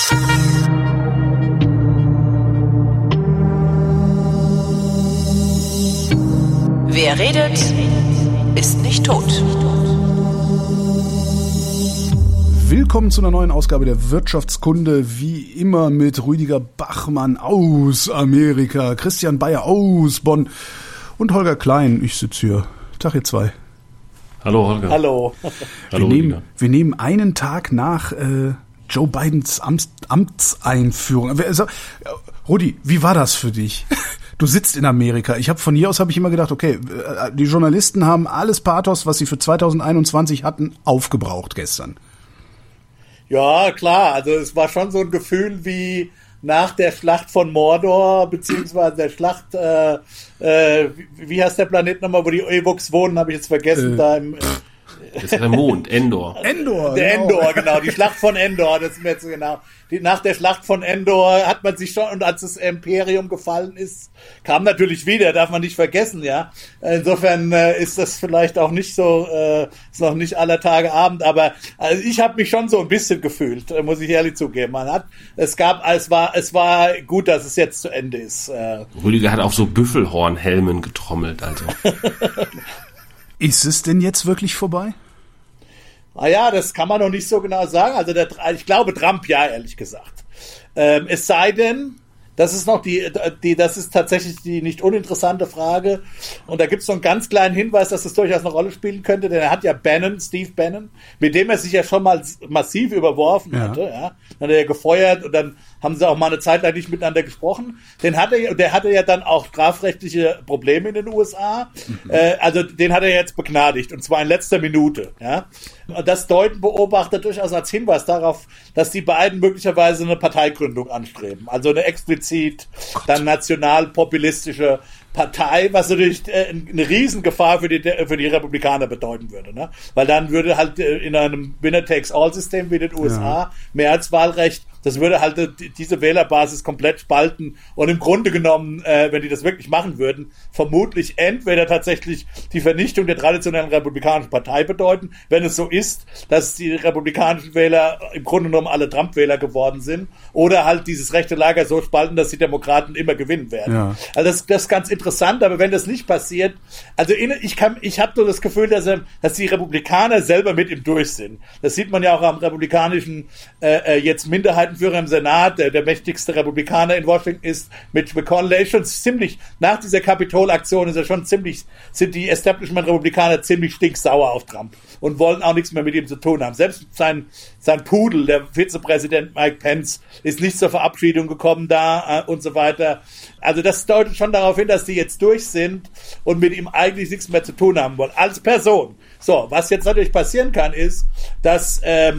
Wer redet, ist nicht tot. Willkommen zu einer neuen Ausgabe der Wirtschaftskunde, wie immer mit Rüdiger Bachmann aus Amerika, Christian Bayer aus Bonn und Holger Klein. Ich sitze hier. Tag ihr zwei. Hallo Holger. Hallo. Wir nehmen einen Tag nach Joe Bidens Amtseinführung. Rudi, wie war das für dich? Du sitzt in Amerika. Von hier aus habe ich immer gedacht, okay, die Journalisten haben alles Pathos, was sie für 2021 hatten, aufgebraucht gestern. Ja, klar. Also es war schon so ein Gefühl wie nach der Schlacht von Mordor, beziehungsweise der Schlacht, wie heißt der Planet nochmal, wo die Ewoks wohnen, habe ich jetzt vergessen, da im... Das ist der Mond, Endor. Endor, genau, die Schlacht von Endor, das ist mir jetzt so genau. Nach der Schlacht von Endor hat man sich schon, und als das Imperium gefallen ist, kam natürlich wieder, darf man nicht vergessen, ja. Insofern ist das vielleicht auch nicht so, ist noch nicht aller Tage Abend, aber also ich habe mich schon so ein bisschen gefühlt, muss ich ehrlich zugeben. Es war gut, dass es jetzt zu Ende ist. Rüdiger hat auf so Büffelhornhelmen getrommelt, also. Ist es denn jetzt wirklich vorbei? Ja, das kann man noch nicht so genau sagen. Also ich glaube Trump ja, ehrlich gesagt. Es sei denn, das ist noch das ist tatsächlich die nicht uninteressante Frage. Und da gibt es so einen ganz kleinen Hinweis, dass das durchaus eine Rolle spielen könnte, denn er hat ja Steve Bannon, mit dem er sich ja schon mal massiv überworfen hatte, ja. Dann hat er gefeuert und dann haben sie auch mal eine Zeit lang nicht miteinander gesprochen. Der hatte ja dann auch strafrechtliche Probleme in den USA. Also den hat er jetzt begnadigt, und zwar in letzter Minute, ja. Und das deuten Beobachter durchaus als Hinweis darauf, dass die beiden möglicherweise eine Parteigründung anstreben. Also eine explizit dann nationalpopulistische Partei, was natürlich eine Riesengefahr für die Republikaner bedeuten würde, ne? Weil dann würde halt in einem Winner-Takes-All-System wie den USA Mehrheitswahlrecht, das würde halt diese Wählerbasis komplett spalten und im Grunde genommen, wenn die das wirklich machen würden, vermutlich entweder tatsächlich die Vernichtung der traditionellen republikanischen Partei bedeuten, wenn es so ist, dass die republikanischen Wähler im Grunde genommen alle Trump-Wähler geworden sind, oder halt dieses rechte Lager so spalten, dass die Demokraten immer gewinnen werden. Ja. Also das ist ganz interessant, aber wenn das nicht passiert, also ich habe nur das Gefühl, dass die Republikaner selber mit ihm durch sind. Das sieht man ja auch am republikanischen jetzt Minderheitenführer im Senat, der mächtigste Republikaner in Washington ist Mitch McConnell, schon ziemlich, nach dieser Kapitolaktion sind die Establishment-Republikaner ziemlich stinksauer auf Trump und wollen auch nichts mehr mit ihm zu tun haben. Selbst sein Pudel, der Vizepräsident Mike Pence, ist nicht zur Verabschiedung gekommen da und so weiter. Also das deutet schon darauf hin, dass die jetzt durch sind und mit ihm eigentlich nichts mehr zu tun haben wollen, als Person. So, was jetzt natürlich passieren kann, ist, dass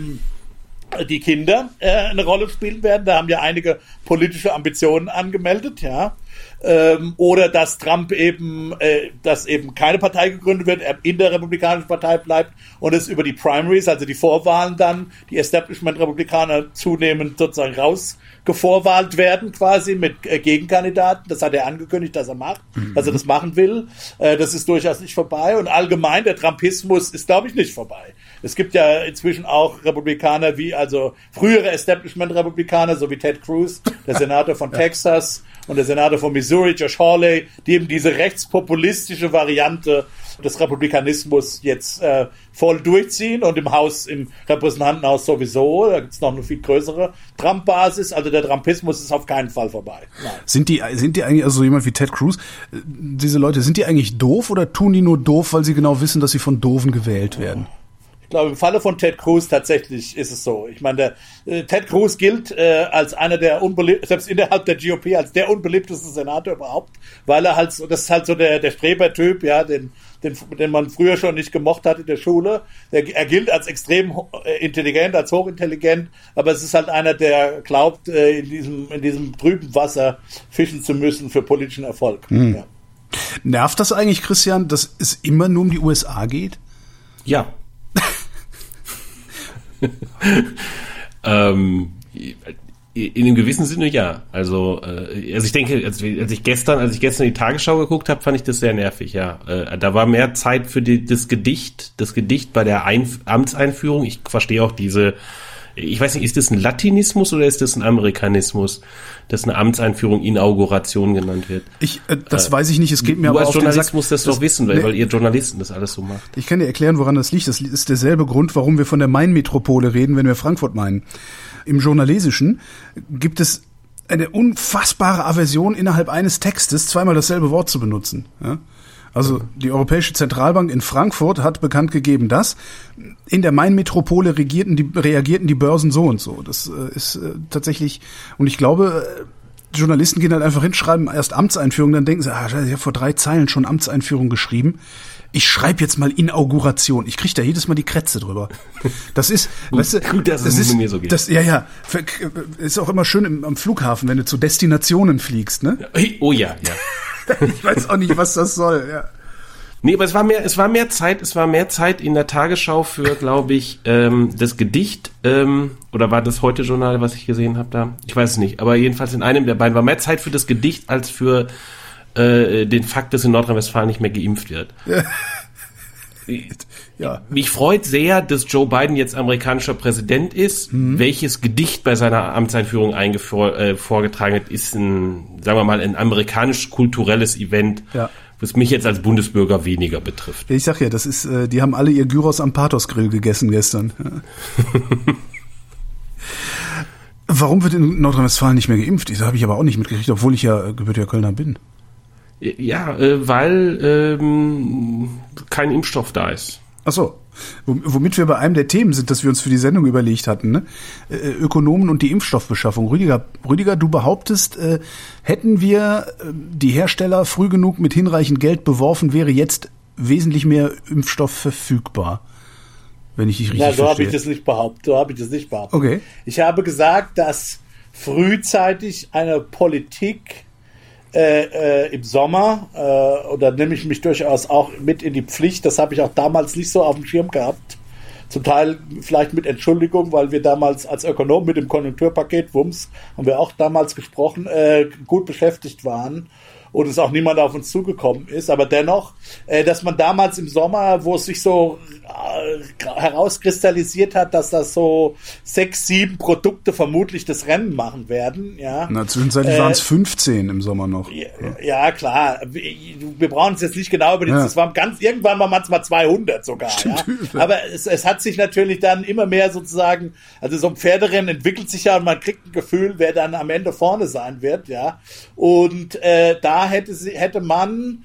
die Kinder eine Rolle spielen werden. Da haben ja einige politische Ambitionen angemeldet, ja. Oder dass Trump dass eben keine Partei gegründet wird, er in der Republikanischen Partei bleibt und es über die Primaries, also die Vorwahlen dann, die Establishment-Republikaner zunehmend sozusagen rausgevorwahlt werden quasi mit Gegenkandidaten. Das hat er angekündigt, dass er macht, dass er das machen will. Das ist durchaus nicht vorbei, und allgemein der Trumpismus ist, glaube ich, nicht vorbei. Es gibt ja inzwischen auch Republikaner also frühere Establishment-Republikaner, so wie Ted Cruz, der Senator von Texas, und der Senator von Missouri, Josh Hawley, die eben diese rechtspopulistische Variante des Republikanismus jetzt voll durchziehen, und im Repräsentantenhaus sowieso. Da gibt es noch eine viel größere Trump-Basis. Also der Trumpismus ist auf keinen Fall vorbei. Nein. Sind die eigentlich, also jemand wie Ted Cruz, diese Leute, sind die eigentlich doof, oder tun die nur doof, weil sie genau wissen, dass sie von Doofen gewählt werden? Ich glaube, im Falle von Ted Cruz tatsächlich ist es so. Ich meine, Ted Cruz gilt als einer der selbst innerhalb der GOP, als der unbeliebteste Senator überhaupt, weil er halt so, das ist halt so der Strebertyp, ja, den man früher schon nicht gemocht hat in der Schule. Er gilt als extrem intelligent, als hochintelligent, aber es ist halt einer, der glaubt, in diesem trüben Wasser fischen zu müssen für politischen Erfolg. Ja. Nervt das eigentlich, Christian, dass es immer nur um die USA geht? Ja. In einem gewissen Sinne ja. Also ich denke, als ich gestern die Tagesschau geguckt habe, fand ich das sehr nervig, ja. Da war mehr Zeit für das Gedicht bei der Amtseinführung. Ich verstehe auch diese Ich weiß nicht, ist das ein Latinismus oder ist das ein Amerikanismus, dass eine Amtseinführung Inauguration genannt wird? Das weiß ich nicht, es geht mir aber auf den Sack. Du als Journalist musst das doch wissen, weil ihr Journalisten das alles so macht. Ich kann dir erklären, woran das liegt. Das ist derselbe Grund, warum wir von der Main-Metropole reden, wenn wir Frankfurt meinen. Im Journalisischen gibt es eine unfassbare Aversion, innerhalb eines Textes zweimal dasselbe Wort zu benutzen. Ja? Also die Europäische Zentralbank in Frankfurt hat bekannt gegeben, dass in der Main-Metropole reagierten die Börsen so und so. Das ist tatsächlich, und ich glaube, Journalisten gehen halt einfach hin, schreiben erst Amtseinführung, dann denken sie, ich habe vor 3 Zeilen schon Amtseinführung geschrieben. Ich schreibe jetzt mal Inauguration. Ich kriege da jedes Mal die Krätze drüber. Das ist, weißt du, gut, dass es mir so geht. Ist auch immer schön am Flughafen, wenn du zu Destinationen fliegst, ne? Oh ja. Ich weiß auch nicht, was das soll, ja. Nee, aber es war mehr Zeit in der Tagesschau für, glaube ich, das Gedicht, oder war das Heute-Journal, was ich gesehen habe da? Ich weiß es nicht, aber jedenfalls in einem der beiden war mehr Zeit für das Gedicht als für den Fakt, dass in Nordrhein-Westfalen nicht mehr geimpft wird. Ja. Mich freut sehr, dass Joe Biden jetzt amerikanischer Präsident ist. Welches Gedicht bei seiner Amtseinführung vorgetragen hat, ist sagen wir mal, ein amerikanisch-kulturelles Event, was mich jetzt als Bundesbürger weniger betrifft. Ich sag ja, das ist, die haben alle ihr Gyros am Pathos-Grill gegessen gestern. Warum wird in Nordrhein-Westfalen nicht mehr geimpft? Das habe ich aber auch nicht mitgekriegt, obwohl ich ja gebürtiger Kölner bin. Ja, weil kein Impfstoff da ist. Ach so. Womit wir bei einem der Themen sind, das wir uns für die Sendung überlegt hatten, ne? Ökonomen und die Impfstoffbeschaffung. Rüdiger, du behauptest, hätten wir die Hersteller früh genug mit hinreichend Geld beworfen, wäre jetzt wesentlich mehr Impfstoff verfügbar. Wenn ich dich richtig verstehe. So habe ich das nicht behauptet. Okay. Ich habe gesagt, dass frühzeitig eine Politik im Sommer, oder nehme ich mich durchaus auch mit in die Pflicht, das habe ich auch damals nicht so auf dem Schirm gehabt, zum Teil vielleicht mit Entschuldigung, weil wir damals als Ökonom mit dem Konjunkturpaket, Wumms, haben wir auch damals gesprochen, gut beschäftigt waren und es auch niemand auf uns zugekommen ist, aber dennoch, dass man damals im Sommer, wo es sich so herauskristallisiert hat, dass das so 6, 7 Produkte vermutlich das Rennen machen werden, ja. Na, zwischenzeitlich waren es 15 im Sommer noch. Ja, klar. Wir brauchen es jetzt nicht genau über das waren irgendwann waren es mal 200 sogar, ja. Aber es hat sich natürlich dann immer mehr sozusagen, also so ein Pferderennen entwickelt sich ja und man kriegt ein Gefühl, wer dann am Ende vorne sein wird, ja. Und da hätte man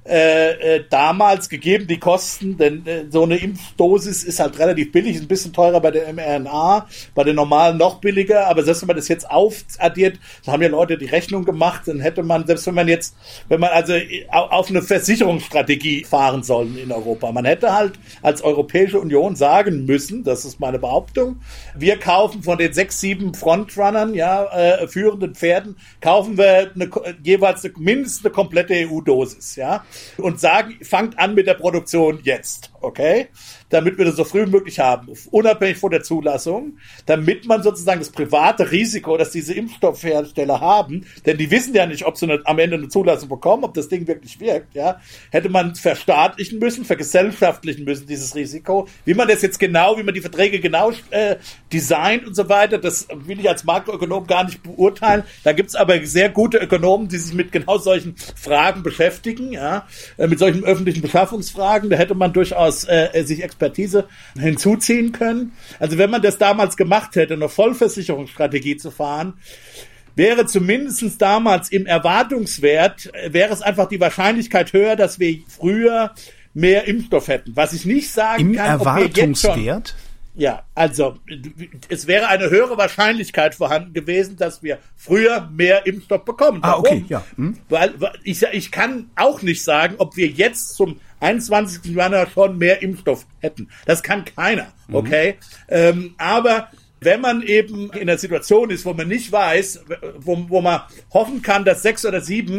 damals gegeben die Kosten, denn so eine Impfdosis ist halt relativ billig, ist ein bisschen teurer bei der mRNA, bei den normalen noch billiger, aber selbst wenn man das jetzt aufaddiert, da haben ja Leute die Rechnung gemacht, dann hätte man, selbst wenn man also auf eine Versicherungsstrategie fahren sollen in Europa, man hätte halt als Europäische Union sagen müssen, das ist meine Behauptung, wir kaufen von den 6, 7 Frontrunnern, führenden Pferden, kaufen wir jeweils mindestens eine komplette EU-Dosis, ja, und sagen, fangt an mit der Produktion jetzt, okay? Damit wir das so früh wie möglich haben, unabhängig von der Zulassung, damit man sozusagen das private Risiko, das diese Impfstoffhersteller haben, denn die wissen ja nicht, ob sie am Ende eine Zulassung bekommen, ob das Ding wirklich wirkt, ja, hätte man verstaatlichen müssen, vergesellschaftlichen müssen, dieses Risiko. Wie man das jetzt genau, wie man die Verträge genau designt und so weiter, das will ich als Makroökonom gar nicht beurteilen. Da gibt's aber sehr gute Ökonomen, die sich mit genau solchen Fragen beschäftigen, ja, mit solchen öffentlichen Beschaffungsfragen. Da hätte man durchaus sich Expertise hinzuziehen können. Also wenn man das damals gemacht hätte, eine Vollversicherungsstrategie zu fahren, wäre zumindest damals im Erwartungswert, wäre es einfach die Wahrscheinlichkeit höher, dass wir früher mehr Impfstoff hätten. Was ich nicht sagen kann, ob wir jetzt schon... Ja, also es wäre eine höhere Wahrscheinlichkeit vorhanden gewesen, dass wir früher mehr Impfstoff bekommen. Warum? Okay, ja. Weil ich kann auch nicht sagen, ob wir jetzt zum 21. Januar schon mehr Impfstoff hätten. Das kann keiner, okay? Aber wenn man eben in einer Situation ist, wo man nicht weiß, wo man hoffen kann, dass 6 oder 7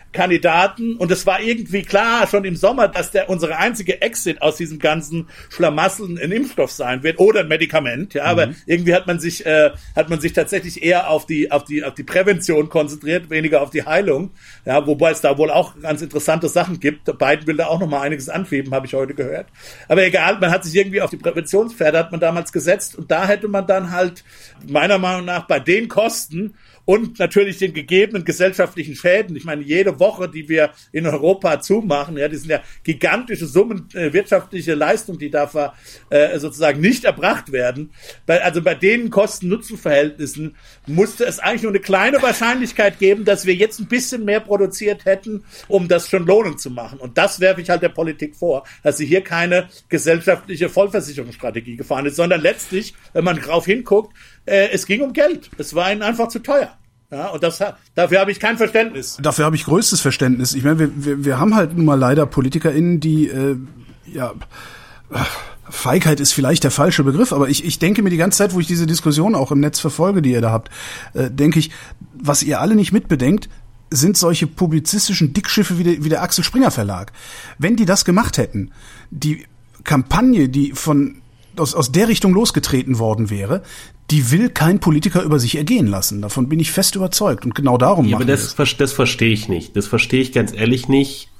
Kandidaten, und es war irgendwie klar schon im Sommer, dass unsere einzige Exit aus diesem ganzen Schlamassel ein Impfstoff sein wird oder ein Medikament, ja, aber irgendwie hat man sich tatsächlich eher auf die Prävention konzentriert, weniger auf die Heilung, ja, wobei es da wohl auch ganz interessante Sachen gibt. Biden will da auch noch mal einiges anschieben, habe ich heute gehört. Aber egal, man hat sich irgendwie auf die Präventionspferde hat man damals gesetzt, und da hätte man dann halt meiner Meinung nach bei den Kosten und natürlich den gegebenen gesellschaftlichen Schäden. Ich meine, jede Woche, die wir in Europa zumachen, ja, die sind ja gigantische Summen, wirtschaftliche Leistung, die da sozusagen nicht erbracht werden. Bei den Kosten-Nutzen-Verhältnissen musste es eigentlich nur eine kleine Wahrscheinlichkeit geben, dass wir jetzt ein bisschen mehr produziert hätten, um das schon lohnend zu machen. Und das werfe ich halt der Politik vor, dass sie hier keine gesellschaftliche Vollversicherungsstrategie gefahren ist, sondern letztlich, wenn man drauf hinguckt, es ging um Geld. Es war ihnen einfach zu teuer. Ja, und dafür habe ich kein Verständnis. Dafür habe ich größtes Verständnis. Ich meine, wir haben halt nun mal leider PolitikerInnen, die, Feigheit ist vielleicht der falsche Begriff, aber ich denke mir die ganze Zeit, wo ich diese Diskussion auch im Netz verfolge, die ihr da habt, denke ich, was ihr alle nicht mitbedenkt, sind solche publizistischen Dickschiffe wie der Axel Springer Verlag. Wenn die das gemacht hätten, die Kampagne, die aus der Richtung losgetreten worden wäre, die will kein Politiker über sich ergehen lassen. Davon bin ich fest überzeugt. Und genau darum machen wir das. Aber das verstehe ich nicht. Das verstehe ich ganz ehrlich nicht.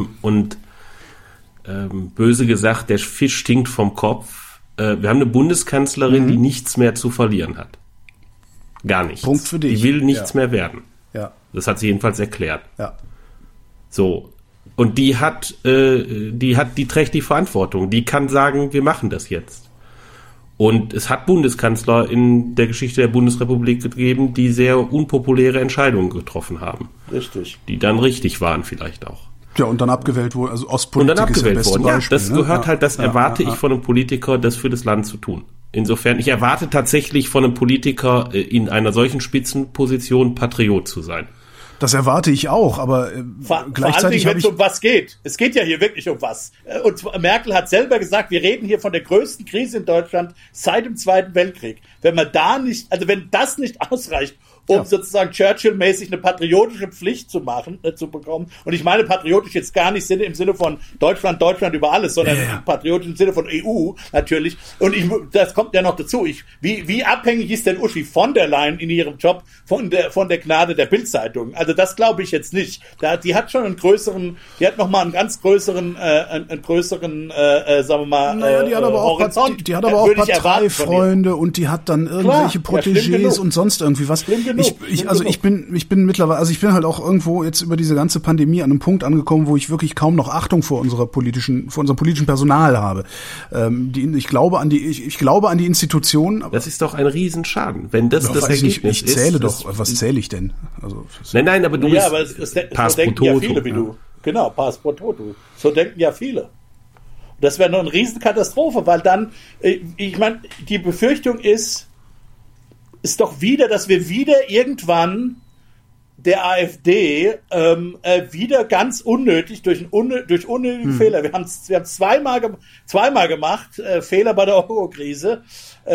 Böse gesagt, der Fisch stinkt vom Kopf. Wir haben eine Bundeskanzlerin, die nichts mehr zu verlieren hat. Gar nichts. Punkt für dich. Die will nichts mehr werden. Ja. Das hat sie jedenfalls erklärt. Ja. So. Und die trägt die Verantwortung. Die kann sagen, wir machen das jetzt. Und es hat Bundeskanzler in der Geschichte der Bundesrepublik gegeben, die sehr unpopuläre Entscheidungen getroffen haben. Richtig. Die dann richtig waren vielleicht auch. Ja, und dann abgewählt wurden, also Ostpolitik und dann abgewählt ist das beste worden. Beispiel. Das gehört halt, das erwarte ich von einem Politiker, das für das Land zu tun. Insofern, ich erwarte tatsächlich von einem Politiker in einer solchen Spitzenposition Patriot zu sein. Das erwarte ich auch, aber gleichzeitig wenn es um was geht. Es geht ja hier wirklich um was. Und Merkel hat selber gesagt, wir reden hier von der größten Krise in Deutschland seit dem Zweiten Weltkrieg. Wenn das nicht ausreicht, um sozusagen Churchill-mäßig eine patriotische Pflicht zu bekommen. Und ich meine patriotisch jetzt gar nicht im Sinne von Deutschland über alles, sondern patriotisch im Sinne von EU natürlich. Und das kommt ja noch dazu. Wie abhängig ist denn Uschi von der Leyen in ihrem Job von der Gnade der Bild-Zeitung? Also das glaube ich jetzt nicht. Die hat schon nochmal einen ganz größeren, sagen wir mal, die hat aber auch Horizont. Die hat aber auch Parteifreunde und die hat dann irgendwelche Protégés und sonst irgendwie was. Ich bin mittlerweile, also ich bin halt auch irgendwo jetzt über diese ganze Pandemie an einem Punkt angekommen, wo ich wirklich kaum noch Achtung vor unserem politischen Personal habe. Ich glaube an die Institutionen. Das ist doch ein Riesenschaden, wenn das Ergebnis ist. Ich zähle doch. Was zähle ich denn? Also nein, aber du bist aber so denken ja viele wie du. Genau, Pass pro Toto. So denken ja viele. Das wäre noch eine Riesenkatastrophe, weil dann, ich meine, die Befürchtung ist doch wieder, dass wir wieder irgendwann der AfD wieder ganz unnötig durch unnötige Fehler. Wir haben zweimal gemacht, Fehler bei der Euro-Krise,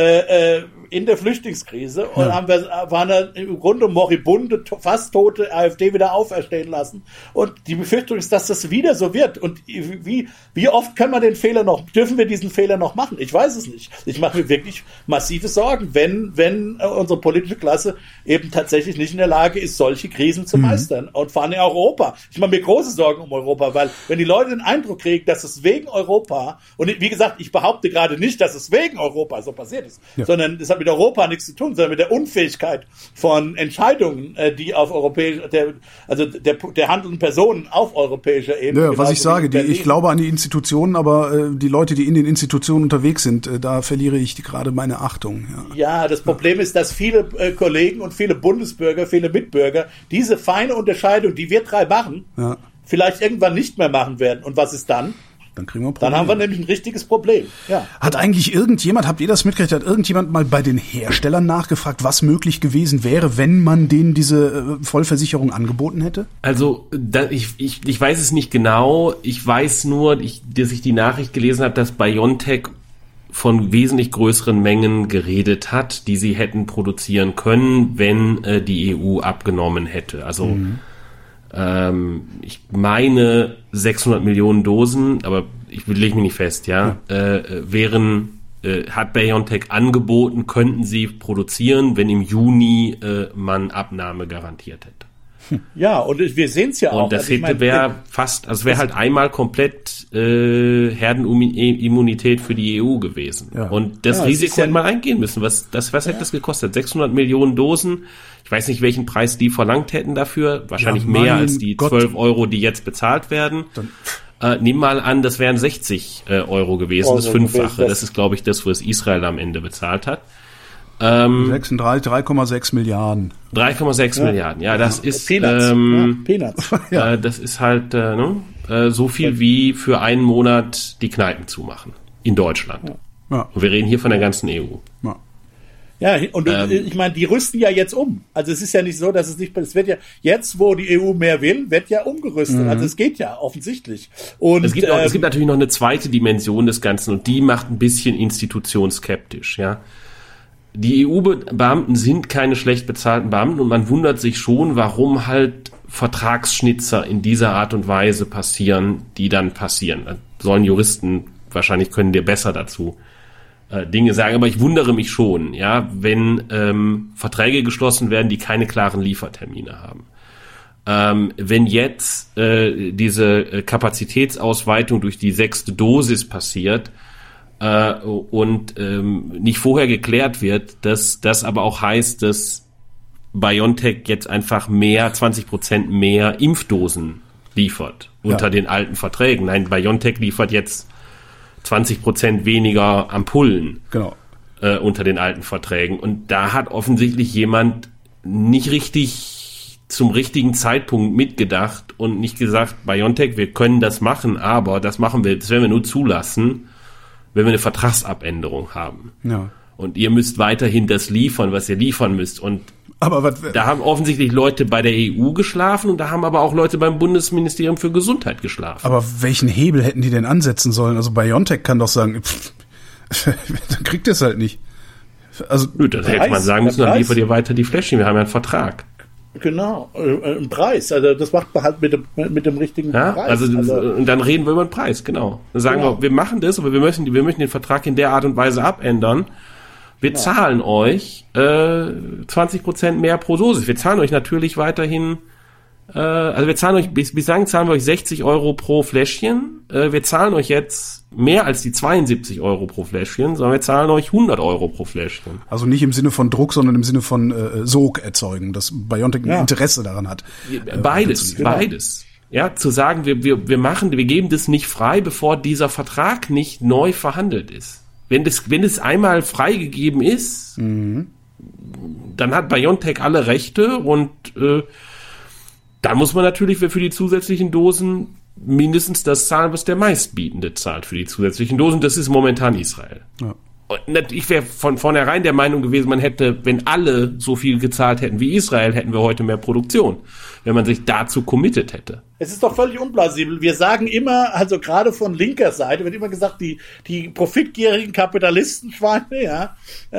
in der Flüchtlingskrise, und waren dann im Grunde moribunde, fast tote AfD wieder auferstehen lassen. Und die Befürchtung ist, dass das wieder so wird. Und wie oft dürfen wir diesen Fehler noch machen? Ich weiß es nicht. Ich mache mir wirklich massive Sorgen, wenn unsere politische Klasse eben tatsächlich nicht in der Lage ist, solche Krisen zu meistern. Und vor allem in Europa. Ich mache mir große Sorgen um Europa, weil wenn die Leute den Eindruck kriegen, dass es wegen Europa, und wie gesagt, ich behaupte gerade nicht, dass es wegen Europa so passiert ist, sondern es hat mit Europa nichts zu tun, sondern mit der Unfähigkeit von Entscheidungen, die auf der handelnden Personen auf europäischer Ebene. Ja, was ich sage, ich glaube an die Institutionen, aber die Leute, die in den Institutionen unterwegs sind, da verliere ich gerade meine Achtung. Ja, das Problem ist, dass viele Kollegen und viele Bundesbürger, viele Mitbürger diese feine Unterscheidung, die wir drei machen, vielleicht irgendwann nicht mehr machen werden. Und was ist dann? Dann kriegen wir ein Problem. Dann haben wir nämlich ein richtiges Problem. Ja. Habt ihr das mitgekriegt, hat irgendjemand mal bei den Herstellern nachgefragt, was möglich gewesen wäre, wenn man denen diese Vollversicherung angeboten hätte? Also, ich weiß es nicht genau. Ich weiß nur, dass ich die Nachricht gelesen habe, dass BioNTech von wesentlich größeren Mengen geredet hat, die sie hätten produzieren können, wenn die EU abgenommen hätte. Also ich meine 600 Millionen Dosen, aber ich lege mich nicht fest, hat BioNTech angeboten, könnten sie produzieren, wenn im Juni man Abnahme garantiert hätte. Ja, und wir sehen es ja auch. Und das wäre halt einmal komplett Herdenimmunität für die EU gewesen. Ja. Und das Risiko hätte man eingehen müssen. Was hätte das gekostet? 600 Millionen Dosen. Ich weiß nicht, welchen Preis die verlangt hätten dafür. Wahrscheinlich mehr als die 12 Euro, die jetzt bezahlt werden. Nimm mal an, das wären 60 Euro gewesen, das Fünffache. Das ist, glaube ich, das, was Israel am Ende bezahlt hat. 3,6 Milliarden. 3,6 Milliarden, ja, das ist Peanuts. Das ist halt so viel wie für einen Monat die Kneipen zumachen in Deutschland. Ja. Und wir reden hier von der ganzen EU. Ja, und ich meine, die rüsten ja jetzt um. Also es ist ja nicht so, dass es wird ja jetzt, wo die EU mehr will, wird ja umgerüstet. Also es geht ja offensichtlich. Und es gibt natürlich noch eine zweite Dimension des Ganzen und die macht ein bisschen institutionsskeptisch, ja. Die EU-Beamten sind keine schlecht bezahlten Beamten und man wundert sich schon, warum halt Vertragsschnitzer in dieser Art und Weise passieren, die dann passieren. Da sollen Juristen, wahrscheinlich können dir besser dazu Dinge sagen, aber ich wundere mich schon, ja, wenn Verträge geschlossen werden, die keine klaren Liefertermine haben. Wenn jetzt diese Kapazitätsausweitung durch die 6. Dosis passiert und nicht vorher geklärt wird, dass das aber auch heißt, dass BioNTech jetzt einfach 20% mehr Impfdosen liefert unter den alten Verträgen. Nein, BioNTech liefert jetzt 20% weniger Ampullen unter den alten Verträgen. Und da hat offensichtlich jemand nicht richtig zum richtigen Zeitpunkt mitgedacht und nicht gesagt, BioNTech, wir können das machen, aber das werden wir nur zulassen, wenn wir eine Vertragsabänderung haben. Ja. Und ihr müsst weiterhin das liefern, was ihr liefern müsst. Und da haben offensichtlich Leute bei der EU geschlafen und da haben aber auch Leute beim Bundesministerium für Gesundheit geschlafen. Aber welchen Hebel hätten die denn ansetzen sollen? Also BioNTech kann doch sagen, dann kriegt ihr es halt nicht. Also dann hätte man sagen müssen, dann liefert ihr weiter die Fläschchen, wir haben ja einen Vertrag. Genau, ein Preis. Also das macht man halt mit dem richtigen Preis. Und dann reden wir über den Preis, genau. Dann sagen wir machen das, aber wir möchten den Vertrag in der Art und Weise abändern. Wir zahlen euch 20% mehr pro Dosis. Wir zahlen euch natürlich weiterhin, wir zahlen euch, bislang zahlen wir euch 60 Euro pro Fläschchen. Wir zahlen euch jetzt mehr als die 72 Euro pro Fläschchen, sondern wir zahlen euch 100 Euro pro Fläschchen. Also nicht im Sinne von Druck, sondern im Sinne von Sog erzeugen, dass BioNTech ein Interesse daran hat. Beides. Ja, zu sagen, wir geben das nicht frei, bevor dieser Vertrag nicht neu verhandelt ist. Wenn es einmal freigegeben ist, dann hat BioNTech alle Rechte und dann muss man natürlich für die zusätzlichen Dosen mindestens das zahlen, was der Meistbietende zahlt für die zusätzlichen Dosen. Das ist momentan Israel. Ja. Und ich wäre von vornherein der Meinung gewesen, man hätte, wenn alle so viel gezahlt hätten wie Israel, hätten wir heute mehr Produktion, wenn man sich dazu committed hätte. Es ist doch völlig unplausibel. Wir sagen immer, also gerade von linker Seite wird immer gesagt, die profitgierigen Kapitalistenschweine,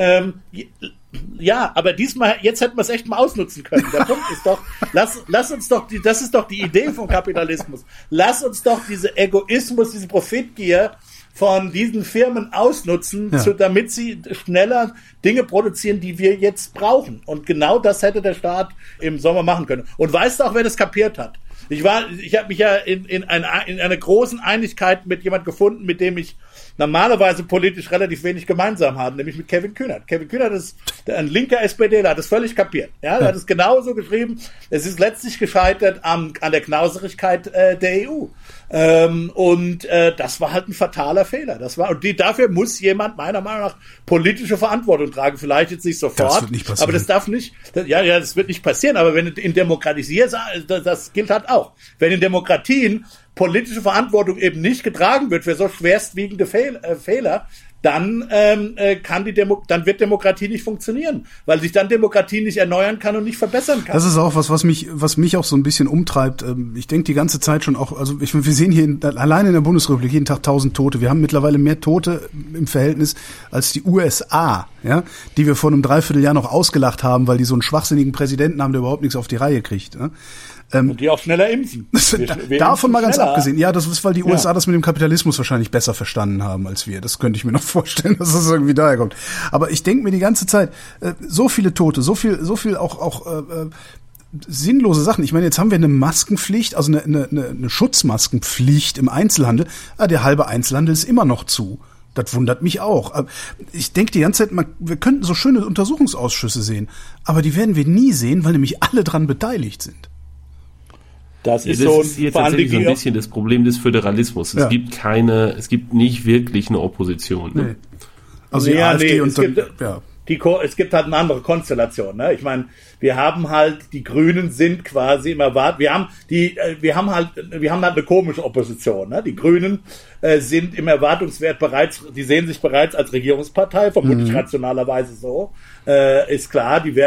ja, aber jetzt hätten wir es echt mal ausnutzen können. Der Punkt ist doch, lass uns doch, das ist doch die Idee vom Kapitalismus. Lass uns doch diese Egoismus, diese Profitgier von diesen Firmen ausnutzen, damit sie schneller Dinge produzieren, die wir jetzt brauchen. Und genau das hätte der Staat im Sommer machen können. Und weißt du auch, wer das kapiert hat? Ich habe mich ja in einer großen Einigkeit mit jemand gefunden, mit dem ich normalerweise politisch relativ wenig gemeinsam habe, nämlich mit Kevin Kühnert. Kevin Kühnert ist ein linker SPDler, hat das völlig kapiert. Ja, er hat es genauso geschrieben. Es ist letztlich gescheitert an der Knauserigkeit der EU. Das war halt ein fataler Fehler. Dafür muss jemand meiner Meinung nach politische Verantwortung tragen. Vielleicht jetzt nicht sofort, das wird nicht passieren. Aber das darf nicht. Das wird nicht passieren. Aber wenn in Demokratien, das gilt halt auch. Wenn in Demokratien politische Verantwortung eben nicht getragen wird für so schwerstwiegende Fehler, dann wird Demokratie nicht funktionieren, weil sich dann Demokratie nicht erneuern kann und nicht verbessern kann. Das ist auch was mich auch so ein bisschen umtreibt. Ich denke die ganze Zeit schon auch, also wir sehen hier allein in der Bundesrepublik jeden Tag 1000 Tote. Wir haben mittlerweile mehr Tote im Verhältnis als die USA, ja, die wir vor einem Dreivierteljahr noch ausgelacht haben, weil die so einen schwachsinnigen Präsidenten haben, der überhaupt nichts auf die Reihe kriegt. Ja? Und die auch schneller impfen. Davon mal ganz abgesehen. Ja, das ist, weil die USA das mit dem Kapitalismus wahrscheinlich besser verstanden haben als wir. Das könnte ich mir noch vorstellen, dass das irgendwie daher kommt. Aber ich denke mir die ganze Zeit, so viele Tote, so viel auch sinnlose Sachen. Ich meine, jetzt haben wir eine Maskenpflicht, also eine Schutzmaskenpflicht im Einzelhandel. Der halbe Einzelhandel ist immer noch zu. Das wundert mich auch. Ich denke die ganze Zeit, wir könnten so schöne Untersuchungsausschüsse sehen, aber die werden wir nie sehen, weil nämlich alle dran beteiligt sind. Das ist hier tatsächlich so ein bisschen das Problem des Föderalismus. Es gibt nicht wirklich eine Opposition. Ne? Nee. Also die AfD und es gibt halt eine andere Konstellation. Ne? Ich meine, wir haben halt, die Grünen sind quasi im wir haben halt eine komische Opposition. Ne? Die Grünen sind im Erwartungswert die sehen sich bereits als Regierungspartei, vermutlich rationalerweise so. Ist klar, die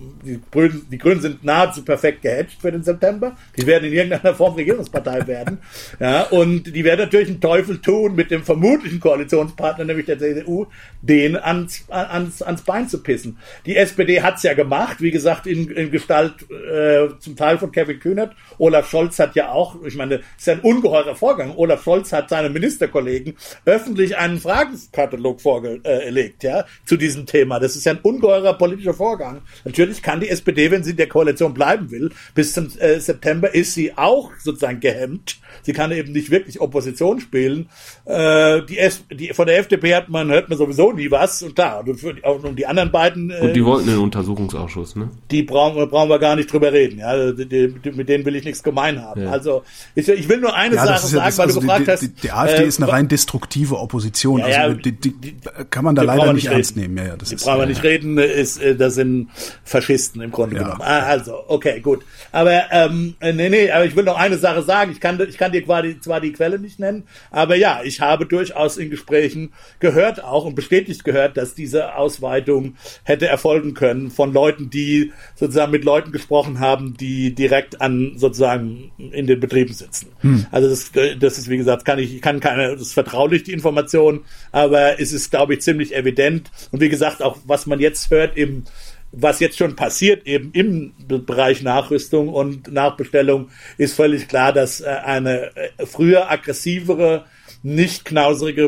Grünen sind nahezu perfekt gehatcht für den September. Die werden in irgendeiner Form Regierungspartei werden. Ja, und die werden natürlich einen Teufel tun, mit dem vermutlichen Koalitionspartner, nämlich der CDU, den ans Bein zu pissen. Die SPD hat's ja gemacht, wie gesagt, in Gestalt zum Teil von Kevin Kühnert. Olaf Scholz hat ja auch, ich meine, es ist ja ein ungeheurer Vorgang. Olaf Scholz hat seine Ministerkollegen öffentlich einen Fragenkatalog vorgelegt, ja, zu diesem Thema. Das ist ja ein ungeheurer politischer Vorgang. Natürlich kann die SPD, wenn sie in der Koalition bleiben will, bis zum September ist sie auch sozusagen gehemmt. Sie kann eben nicht wirklich Opposition spielen. Von der FDP hört man sowieso nie was. Und klar, und die anderen beiden... Und die wollten einen Untersuchungsausschuss, ne? Die brauchen wir gar nicht drüber reden. Ja, mit denen will ich nichts gemein haben. Ja. Also ich will nur eine Sache sagen, weil du gefragt hast... Die AfD ist eine rein destruktive Opposition. Ja, also die kann man da leider nicht ernst nehmen. Ja, das brauchen wir nicht reden. Das sind Faschisten im Grunde genommen. Also, okay, gut. Aber aber ich will noch eine Sache sagen. Ich kann dir zwar die Quelle nicht nennen, aber ja, ich habe durchaus in Gesprächen gehört auch und bestätigt gehört, dass diese Ausweitung hätte erfolgen können von Leuten, die sozusagen mit Leuten gesprochen haben, die direkt sozusagen in den Betrieben sitzen. Also das ist, wie gesagt, das ist vertraulich, die Information, aber es ist, glaube ich, ziemlich evident. Und wie gesagt, auch was man jetzt hört, was jetzt schon passiert, eben im Bereich Nachrüstung und Nachbestellung, ist völlig klar, dass eine früher aggressivere, nicht knauserige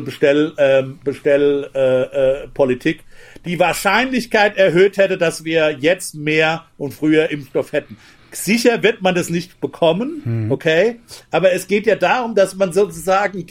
Bestellpolitik die Wahrscheinlichkeit erhöht hätte, dass wir jetzt mehr und früher Impfstoff hätten. Sicher wird man das nicht bekommen, okay? Aber es geht ja darum, dass man sozusagen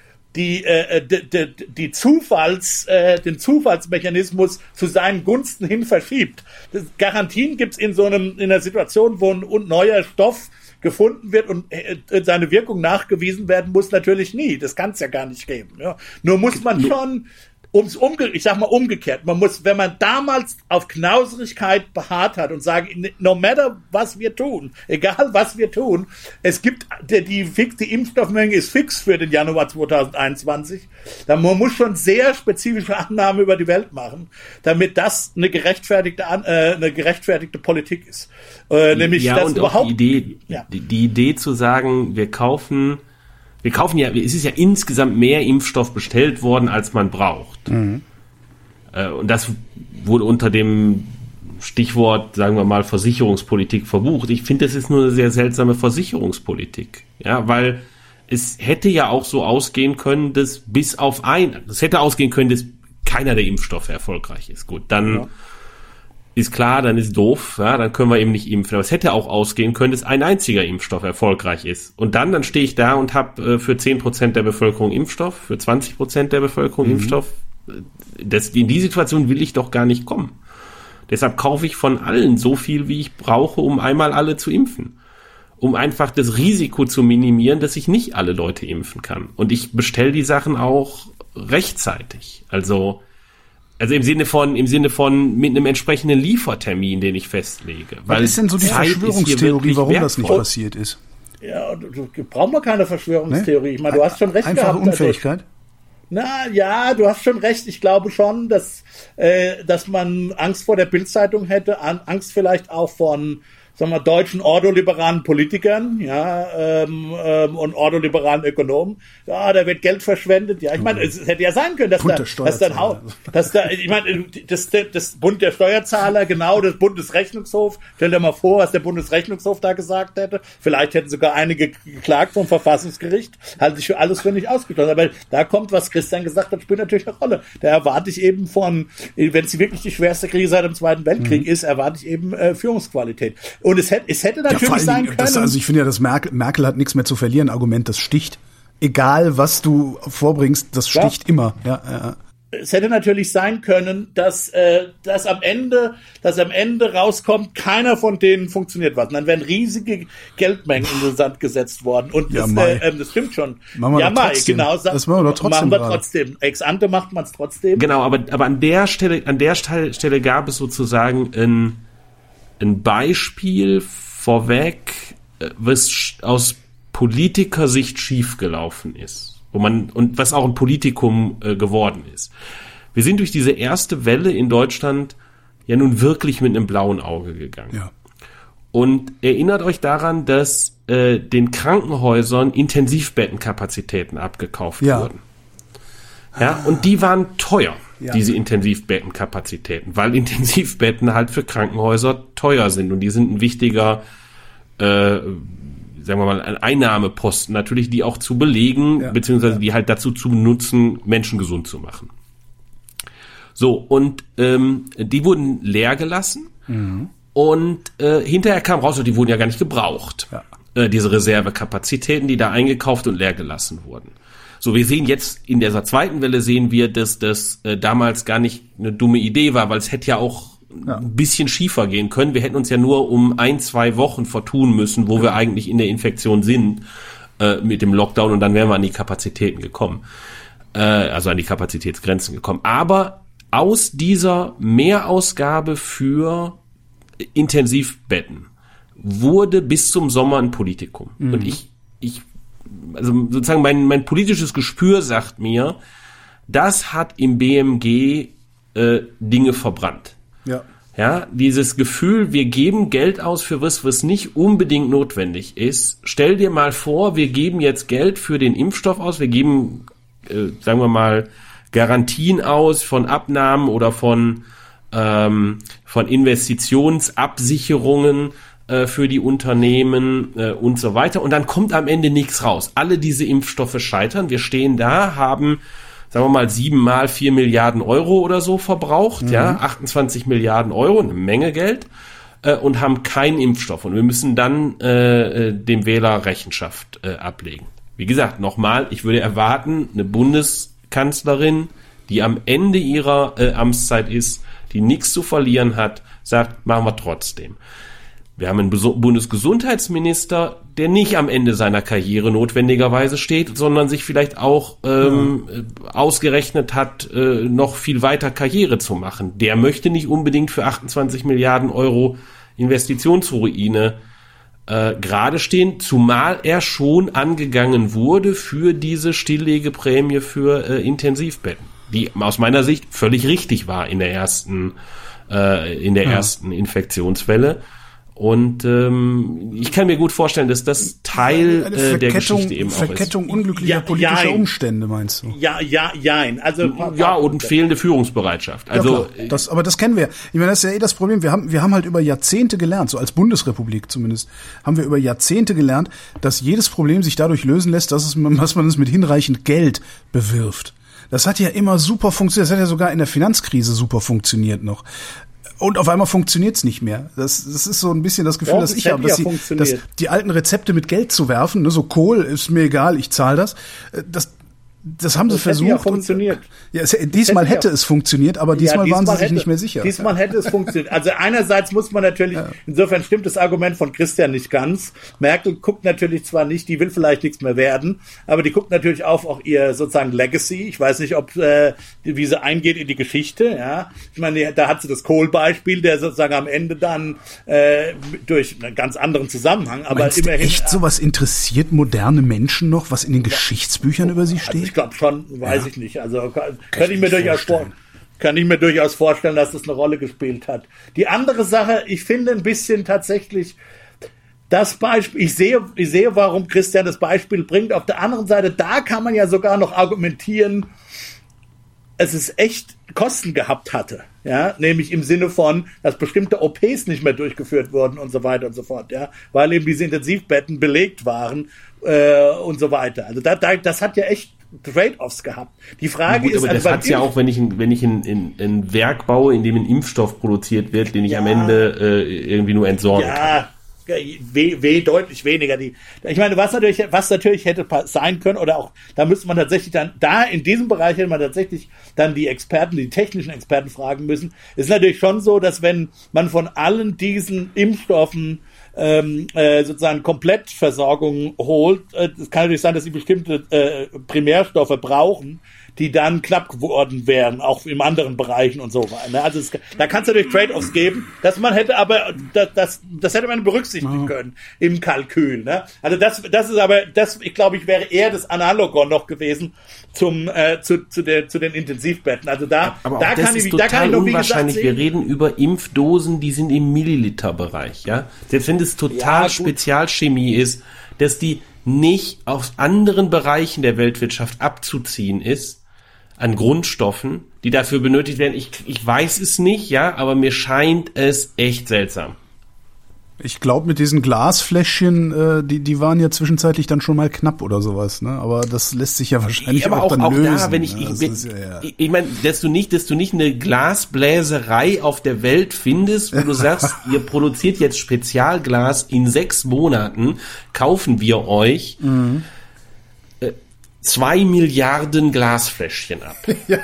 den Zufallsmechanismus zu seinen Gunsten hin verschiebt. Garantien gibt's in einer Situation, wo ein neuer Stoff gefunden wird und seine Wirkung nachgewiesen werden muss, natürlich nie. Das kann es ja gar nicht geben. Ja. Nur muss man schon umgekehrt. Man muss, wenn man damals auf Knauserigkeit beharrt hat und sagt, no matter was wir tun, egal was wir tun, es gibt die Impfstoffmenge ist fix für den Januar 2021. Man muss schon sehr spezifische Annahmen über die Welt machen, damit das eine gerechtfertigte Politik ist. Nämlich ja, das und überhaupt. Auch die Idee zu sagen, wir kaufen ja, es ist ja insgesamt mehr Impfstoff bestellt worden, als man braucht. Und das wurde unter dem Stichwort, sagen wir mal, Versicherungspolitik verbucht. Ich finde, das ist nur eine sehr seltsame Versicherungspolitik. Ja, weil es hätte ja auch so ausgehen können, dass dass keiner der Impfstoffe erfolgreich ist. Gut, dann ist klar, dann ist doof, ja, dann können wir eben nicht impfen. Aber es hätte auch ausgehen können, dass ein einziger Impfstoff erfolgreich ist. Und dann stehe ich da und habe für 10% der Bevölkerung Impfstoff, für 20% der Bevölkerung Impfstoff. In die Situation will ich doch gar nicht kommen. Deshalb kaufe ich von allen so viel, wie ich brauche, um einmal alle zu impfen. Um einfach das Risiko zu minimieren, dass ich nicht alle Leute impfen kann. Und ich bestelle die Sachen auch rechtzeitig. Also im Sinne von mit einem entsprechenden Liefertermin, den ich festlege. Was ist denn so die Verschwörungstheorie, warum das nicht passiert ist? Ja, brauchen wir keine Verschwörungstheorie. Ich meine, du hast schon recht gehabt. Einfache Unfähigkeit? Du hast schon recht. Ich glaube schon, dass man Angst vor der Bild-Zeitung hätte, Angst vielleicht auch von sagen wir, deutschen ordoliberalen Politikern, ja, und ordoliberalen Ökonomen, ja, da wird Geld verschwendet, ja, ich meine, es hätte ja sein können, das Bund der Steuerzahler, genau, das Bundesrechnungshof, stell dir mal vor, was der Bundesrechnungshof da gesagt hätte, vielleicht hätten sogar einige geklagt vom Verfassungsgericht, halte ich für alles für nicht ausgeschlossen, aber da kommt, was Christian gesagt hat, spielt natürlich eine Rolle, da erwarte ich eben wenn es wirklich die schwerste Krise seit dem Zweiten Weltkrieg ist, erwarte ich eben Führungsqualität. Und es hätte natürlich sein können. Also ich finde ja, dass Merkel hat nichts mehr zu verlieren. Argument, das sticht. Egal, was du vorbringst, das sticht immer. Ja. Es hätte natürlich sein können, dass am Ende rauskommt, keiner von denen funktioniert was. Und dann wären riesige Geldmengen in den Sand gesetzt worden. Und das stimmt schon. Machen wir genau. Das machen wir trotzdem. Ex ante macht man es trotzdem. Genau, aber an der Stelle gab es sozusagen ein Beispiel vorweg, was aus Politikersicht schiefgelaufen ist. Und was auch ein Politikum geworden ist. Wir sind durch diese erste Welle in Deutschland ja nun wirklich mit einem blauen Auge gegangen. Ja. Und erinnert euch daran, dass den Krankenhäusern Intensivbettenkapazitäten abgekauft wurden. Ja, und die waren teuer, diese Intensivbettenkapazitäten, weil Intensivbetten halt für Krankenhäuser teuer sind und die sind ein wichtiger sagen wir mal, ein Einnahmeposten natürlich, die auch zu belegen, beziehungsweise die halt dazu zu benutzen, Menschen gesund zu machen. So, und die wurden leer gelassen und hinterher kam raus, die wurden ja gar nicht gebraucht, diese Reservekapazitäten, die da eingekauft und leer gelassen wurden. So, wir sehen jetzt, in dieser zweiten Welle sehen wir, dass das damals gar nicht eine dumme Idee war, weil es hätte ja auch ein bisschen schiefer gehen können. Wir hätten uns ja nur um 1-2 Wochen vertun müssen, wo wir eigentlich in der Infektion sind mit dem Lockdown und dann wären wir an die Kapazitäten gekommen. Also an die Kapazitätsgrenzen gekommen. Aber aus dieser Mehrausgabe für Intensivbetten wurde bis zum Sommer ein Politikum. Und also sozusagen mein politisches Gespür sagt mir, das hat im BMG Dinge verbrannt. Ja, dieses Gefühl, wir geben Geld aus für was nicht unbedingt notwendig ist. Stell dir mal vor, wir geben jetzt Geld für den Impfstoff aus, wir geben, sagen wir mal, Garantien aus von Abnahmen oder von Investitionsabsicherungen für die Unternehmen und so weiter. Und dann kommt am Ende nichts raus. Alle diese Impfstoffe scheitern. Wir stehen da, haben, sagen wir mal, 7 mal 4 Milliarden Euro oder so verbraucht, 28 Milliarden Euro, eine Menge Geld, und haben keinen Impfstoff. Und wir müssen dann dem Wähler Rechenschaft ablegen. Wie gesagt, nochmal, ich würde erwarten, eine Bundeskanzlerin, die am Ende ihrer Amtszeit ist, die nichts zu verlieren hat, sagt, machen wir trotzdem. Wir haben einen Bundesgesundheitsminister, der nicht am Ende seiner Karriere notwendigerweise steht, sondern sich vielleicht auch ausgerechnet hat, noch viel weiter Karriere zu machen. Der möchte nicht unbedingt für 28 Milliarden Euro Investitionsruine gerade stehen, zumal er schon angegangen wurde für diese Stilllegeprämie für Intensivbetten, die aus meiner Sicht völlig richtig war in der ersten Infektionswelle. Und ich kann mir gut vorstellen, dass das Teil der Geschichte eben auch ist. Verkettung unglücklicher politischer Umstände, meinst du? Also, und fehlende Führungsbereitschaft. Also aber das kennen wir. Ich meine, das ist ja das Problem. Wir haben halt über Jahrzehnte gelernt, so als Bundesrepublik zumindest, haben wir über Jahrzehnte gelernt, dass jedes Problem sich dadurch lösen lässt, dass man es mit hinreichend Geld bewirft. Das hat ja immer super funktioniert. Das hat ja sogar in der Finanzkrise super funktioniert noch. Und auf einmal funktioniert's nicht mehr. Das ist so ein bisschen das Gefühl, das ich habe, dass die alten Rezepte mit Geld zu werfen, ne, so Kohl, ist mir egal, ich zahle das. Das haben sie versucht. Ja, funktioniert. Diesmal hätte es funktioniert, aber diesmal waren sie sich nicht mehr sicher. Diesmal hätte es funktioniert. Also einerseits muss man natürlich, insofern stimmt das Argument von Christian nicht ganz. Merkel guckt natürlich zwar nicht, die will vielleicht nichts mehr werden, aber die guckt natürlich auch ihr sozusagen Legacy. Ich weiß nicht, wie sie eingeht in die Geschichte. Ja, ich meine, da hat sie das Kohl-Beispiel, der sozusagen am Ende dann durch einen ganz anderen Zusammenhang, aber meinst immerhin. Echt sowas interessiert moderne Menschen noch, was in den Geschichtsbüchern über sie steht? Ich glaube schon, weiß ich nicht. Also könnte ich mir durchaus vorstellen. Kann ich mir durchaus vorstellen, dass das eine Rolle gespielt hat. Die andere Sache, ich finde ein bisschen tatsächlich das Beispiel, ich sehe, warum Christian das Beispiel bringt. Auf der anderen Seite, da kann man ja sogar noch argumentieren, es ist echt Kosten gehabt hatte, ja, nämlich im Sinne von, dass bestimmte OPs nicht mehr durchgeführt wurden und so weiter und so fort, ja, weil eben diese Intensivbetten belegt waren und so weiter. Also das hat ja echt Trade-offs gehabt. Die Frage ist, aber das hat's ja auch, wenn ich ein Werk baue, in dem ein Impfstoff produziert wird, den ich am Ende irgendwie nur entsorgen kann. Deutlich weniger. Ich meine, was natürlich hätte sein können, oder auch, da müsste man tatsächlich dann, in diesem Bereich hätte man tatsächlich dann die technischen Experten fragen müssen. Es ist natürlich schon so, dass wenn man von allen diesen Impfstoffen sozusagen Komplettversorgung holt, es kann natürlich sein, dass sie bestimmte Primärstoffe brauchen, die dann knapp geworden wären, auch in anderen Bereichen und so weiter. Also da kann es natürlich Trade-offs geben, dass man hätte, aber das hätte man berücksichtigen können im Kalkül. Ne? Also das ist aber, ich glaube, wäre eher das Analogon noch gewesen zu den Intensivbetten. Also da kann ich noch unwahrscheinlich. Wir reden über Impfdosen, die sind im Milliliterbereich, ja. Selbst wenn das total Spezialchemie ist, dass die nicht aus anderen Bereichen der Weltwirtschaft abzuziehen ist, an Grundstoffen, die dafür benötigt werden. Ich weiß es nicht, ja, aber mir scheint es echt seltsam. Ich glaube, mit diesen Glasfläschchen, die waren ja zwischenzeitlich dann schon mal knapp oder sowas, ne? Aber das lässt sich ja wahrscheinlich auch dann lösen. Aber auch da, wenn ich meine, dass du nicht eine Glasbläserei auf der Welt findest, wo du sagst, ihr produziert jetzt Spezialglas, in 6 Monaten kaufen wir euch 2 Milliarden Glasfläschchen ab.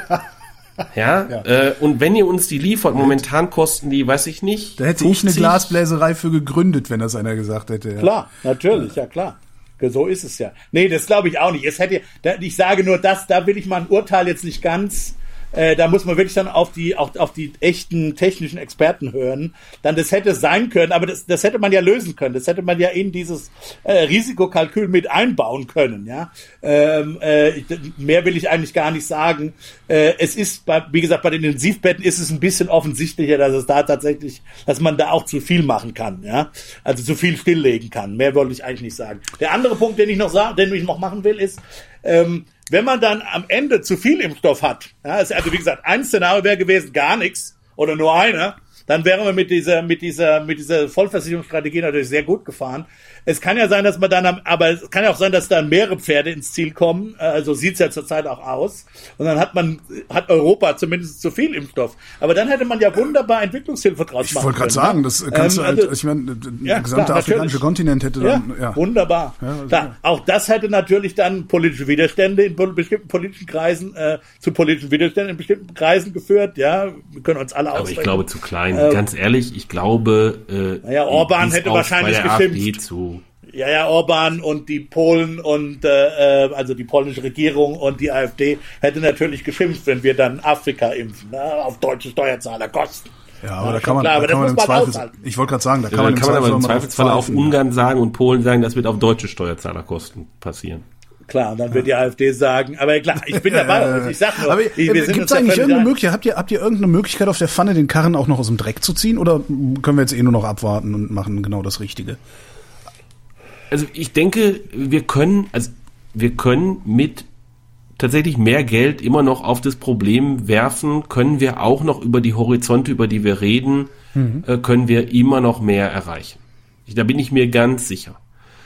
Ja. Und wenn ihr uns die liefert, momentan kosten die, weiß ich nicht, da hätte 50. Ich eine Glasbläserei für gegründet, wenn das einer gesagt hätte. Ja. Klar, natürlich, ja klar. So ist es ja. Nee, das glaube ich auch nicht. Ich sage nur da will ich mal ein Urteil jetzt nicht ganz, da muss man wirklich dann auf die echten technischen Experten hören. Dann das hätte sein können, aber das hätte man ja lösen können. Das hätte man ja in dieses Risikokalkül mit einbauen können. Ja, mehr will ich eigentlich gar nicht sagen. Es ist, wie gesagt, bei den Intensivbetten ist es ein bisschen offensichtlicher, dass man da auch zu viel machen kann. Ja, also zu viel stilllegen kann. Mehr wollte ich eigentlich nicht sagen. Der andere Punkt, den ich noch machen will, ist, wenn man dann am Ende zu viel Impfstoff hat, ja, also wie gesagt, ein Szenario wäre gewesen, gar nichts oder nur einer, dann wären wir mit dieser Vollversicherungsstrategie natürlich sehr gut gefahren. Es kann ja sein, aber es kann ja auch sein, dass dann mehrere Pferde ins Ziel kommen. Also sieht's ja zurzeit auch aus. Und dann hat Europa zumindest zu viel Impfstoff. Aber dann hätte man ja wunderbar Entwicklungshilfe draus machen können. Ich wollte gerade sagen, das kannst du ich meine, der gesamte afrikanische Kontinent hätte dann, wunderbar. Ja, also, klar. Auch das hätte natürlich dann politische Widerstände in bestimmten politischen Kreisen, zu politischen Widerständen in bestimmten Kreisen geführt. Ja, wir können uns alle ausrechnen. Aber ich glaube zu klein. Ganz ehrlich, ich glaube, Orban hätte wahrscheinlich geschimpft. Ja, Orban und die Polen und also die polnische Regierung und die AfD hätte natürlich geschimpft, wenn wir dann Afrika impfen, auf deutsche Steuerzahlerkosten. Ja, aber da kann man im Zweifel, ich wollte gerade sagen, da kann man aber im Zweifelsfall auf Ungarn sagen und Polen sagen, das wird auf deutsche Steuerzahlerkosten passieren. Klar, und dann wird die AfD sagen, aber klar, ich bin dabei, ich sag nur, aber gibt es eigentlich irgendeine Möglichkeit, habt ihr irgendeine Möglichkeit auf der Pfanne, den Karren auch noch aus dem Dreck zu ziehen, oder können wir jetzt nur noch abwarten und machen genau das Richtige? Also ich denke, wir können mit tatsächlich mehr Geld immer noch auf das Problem werfen, können wir auch noch über die Horizonte, über die wir reden, können wir immer noch mehr erreichen. Da bin ich mir ganz sicher.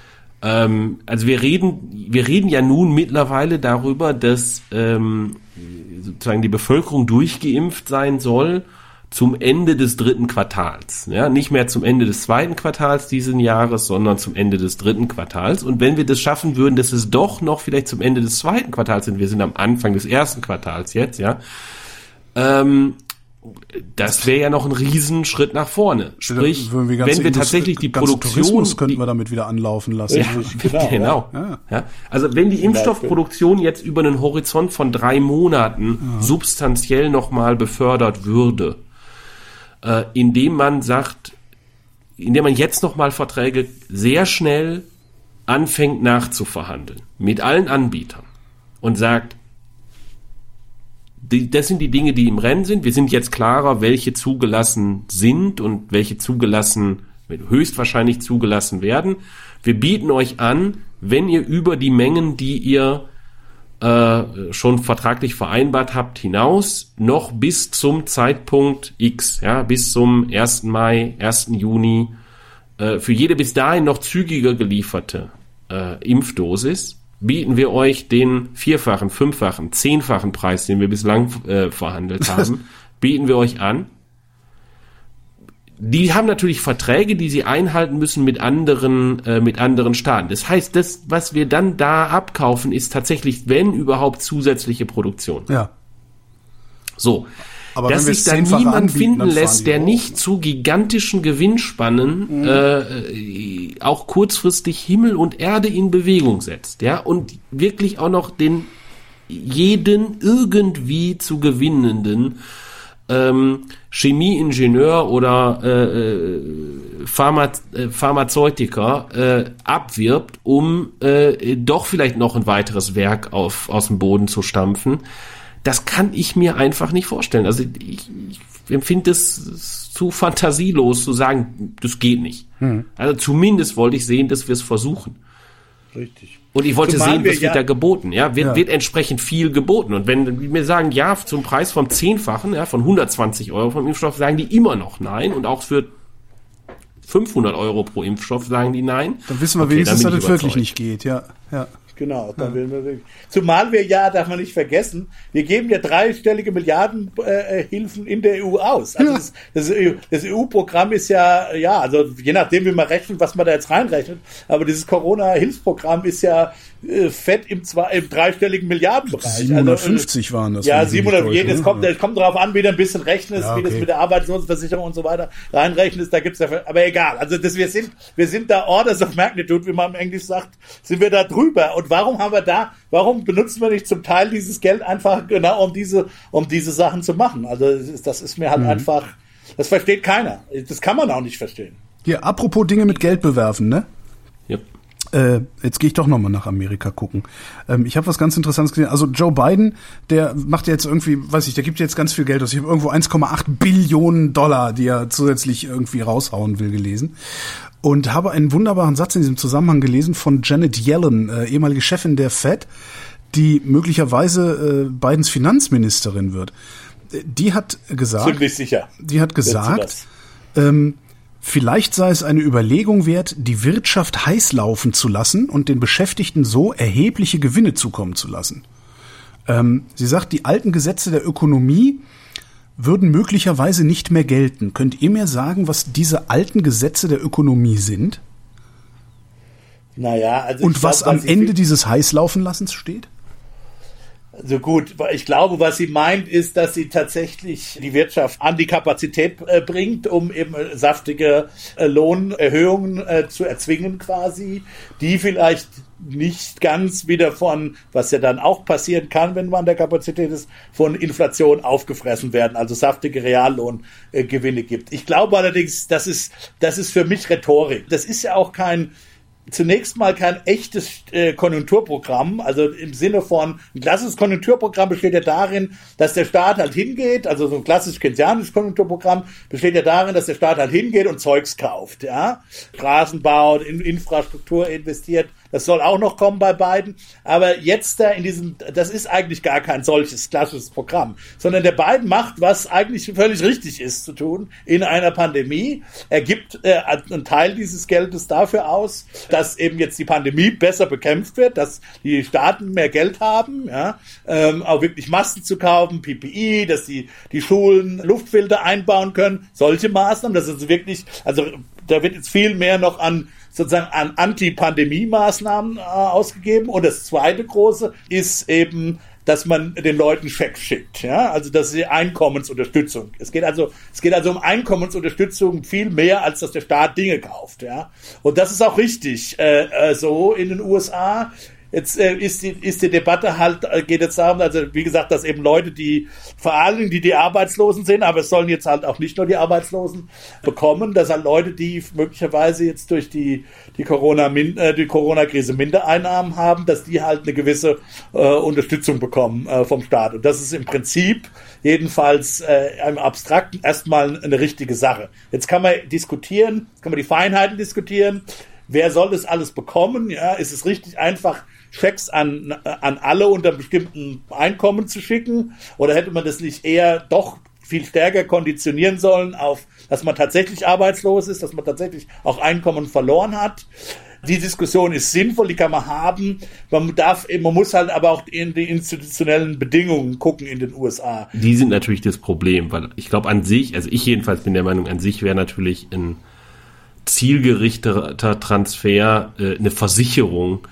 Also wir reden ja nun mittlerweile darüber, dass sozusagen die Bevölkerung durchgeimpft sein soll zum Ende des 3. Quartals. Ja, nicht mehr zum Ende des 2. Quartals diesen Jahres, sondern zum Ende des 3. Quartals. Und wenn wir das schaffen würden, dass es doch noch vielleicht zum Ende des 2. Quartals sind, wir sind am Anfang des 1. Quartals jetzt, ja, das wäre ja noch ein Riesenschritt nach vorne. Sprich, wenn wir tatsächlich die Produktion... Tourismus könnten wir damit wieder anlaufen lassen. Ja, genau. Ja. Also wenn die Impfstoffproduktion jetzt über einen Horizont von 3 Monaten substanziell nochmal befördert würde, indem man jetzt nochmal Verträge sehr schnell anfängt nachzuverhandeln mit allen Anbietern und sagt, das sind die Dinge, die im Rennen sind. Wir sind jetzt klarer, welche zugelassen sind und welche höchstwahrscheinlich zugelassen werden. Wir bieten euch an, wenn ihr über die Mengen, die ihr schon vertraglich vereinbart habt, hinaus, noch bis zum Zeitpunkt X, ja, bis zum 1. Mai, 1. Juni, für jede bis dahin noch zügiger gelieferte Impfdosis, bieten wir euch den 4-fachen, 5-fachen, 10-fachen Preis, den wir bislang verhandelt haben, bieten wir euch an. Die haben natürlich Verträge, die sie einhalten müssen mit anderen Staaten. Das heißt, das, was wir dann da abkaufen, ist tatsächlich, wenn überhaupt, zusätzliche Produktion. Ja. So. Aber dass sich da niemand finden lässt, der nicht zu gigantischen Gewinnspannen auch kurzfristig Himmel und Erde in Bewegung setzt, ja, und wirklich auch noch jeden irgendwie zu gewinnenden Chemieingenieur oder Pharmazeutiker abwirbt, um doch vielleicht noch ein weiteres Werk aus dem Boden zu stampfen. Das kann ich mir einfach nicht vorstellen. Also ich empfinde es zu fantasielos zu sagen, das geht nicht. Also zumindest wollte ich sehen, dass wir es versuchen. Richtig. Und ich wollte sehen, was wird da geboten. Ja, wird entsprechend viel geboten. Und wenn wir sagen, ja, zum Preis vom 10-fachen, ja, von 120 Euro vom Impfstoff, sagen die immer noch nein. Und auch für 500 Euro pro Impfstoff sagen die nein. Dann wissen wir wenigstens, dass es wirklich nicht geht. Ja. Genau, da will man wirklich. Zumal wir darf man nicht vergessen, wir geben ja dreistellige Milliardenhilfen in der EU aus. Also das EU-Programm ist also je nachdem, wie man rechnet, was man da jetzt reinrechnet, aber dieses Corona-Hilfsprogramm ist ja fett im dreistelligen Milliardenbereich. 750 waren das. Ja, 700. Es kommt darauf an, wie du ein bisschen rechnest, wie das mit der Arbeitslosenversicherung und so weiter reinrechnest. Da gibt's aber egal. Also wir sind da Orders of Magnitude, wie man im Englisch sagt, sind wir da drüber. Und warum benutzen wir nicht zum Teil dieses Geld einfach genau um diese Sachen zu machen? Also das ist mir halt einfach, das versteht keiner. Das kann man auch nicht verstehen. Hier, apropos Dinge mit Geld bewerfen, ne? Yep. Jetzt gehe ich doch nochmal nach Amerika gucken. Ich habe was ganz Interessantes gesehen. Also Joe Biden, der macht jetzt irgendwie, der gibt jetzt ganz viel Geld aus. Ich habe irgendwo 1,8 Billionen $, die er zusätzlich irgendwie raushauen will, gelesen. Und habe einen wunderbaren Satz in diesem Zusammenhang gelesen von Janet Yellen, ehemalige Chefin der Fed, die möglicherweise Bidens Finanzministerin wird. Die hat gesagt, ziemlich sicher. Die hat gesagt, vielleicht sei es eine Überlegung wert, die Wirtschaft heiß laufen zu lassen und den Beschäftigten so erhebliche Gewinne zukommen zu lassen. Sie sagt, die alten Gesetze der Ökonomie würden möglicherweise nicht mehr gelten. Könnt ihr mir sagen, was diese alten Gesetze der Ökonomie sind? Naja, also und was am Ende dieses Heißlaufenlassens steht? Also gut, ich glaube, was sie meint, ist, dass sie tatsächlich die Wirtschaft an die Kapazität bringt, um eben saftige Lohnerhöhungen zu erzwingen quasi, die vielleicht nicht ganz wieder was ja dann auch passieren kann, wenn man an der Kapazität ist, von Inflation aufgefressen werden, also saftige Reallohngewinne gibt. Ich glaube allerdings, das ist für mich Rhetorik. Das ist ja auch zunächst mal kein echtes Konjunkturprogramm, also im Sinne von, ein klassisches Konjunkturprogramm besteht ja darin, dass der Staat halt hingeht, also so ein klassisch keynesianisches Konjunkturprogramm besteht ja darin, dass der Staat halt hingeht und Zeugs kauft, ja, Straßen baut, in Infrastruktur investiert. Das soll auch noch kommen bei Biden. Aber jetzt das ist eigentlich gar kein solches klassisches Programm, sondern der Biden macht, was eigentlich völlig richtig ist zu tun in einer Pandemie. Er gibt einen Teil dieses Geldes dafür aus, dass eben jetzt die Pandemie besser bekämpft wird, dass die Staaten mehr Geld haben, ja, auch wirklich Masken zu kaufen, PPE, dass die Schulen Luftfilter einbauen können. Solche Maßnahmen, das ist wirklich, also da wird jetzt viel mehr noch an Anti-Pandemie-Maßnahmen ausgegeben. Und das zweite große ist eben, dass man den Leuten Schecks schickt, ja, also das ist die Einkommensunterstützung. Es geht also um Einkommensunterstützung viel mehr, als dass der Staat Dinge kauft, ja. Und das ist auch richtig so in den USA. Jetzt ist die Debatte halt, geht jetzt darum, also wie gesagt, dass eben Leute, die vor allen Dingen die Arbeitslosen sind, aber es sollen jetzt halt auch nicht nur die Arbeitslosen bekommen, dass halt Leute, die möglicherweise jetzt durch die Corona-Krise Mindereinnahmen haben, dass die halt eine gewisse Unterstützung bekommen vom Staat. Und das ist im Prinzip jedenfalls im Abstrakten erstmal eine richtige Sache. Jetzt kann man diskutieren, kann man die Feinheiten diskutieren. Wer soll das alles bekommen? Ja, ist es richtig, einfach Schecks an alle unter bestimmten Einkommen zu schicken? Oder hätte man das nicht eher doch viel stärker konditionieren sollen auf, dass man tatsächlich arbeitslos ist, dass man tatsächlich auch Einkommen verloren hat? Die Diskussion ist sinnvoll, die kann man haben. Man muss halt aber auch in die institutionellen Bedingungen gucken in den USA. Die sind natürlich das Problem, weil ich glaube an sich, also ich jedenfalls bin der Meinung, an sich wäre natürlich ein zielgerichteter Transfer, eine Versicherung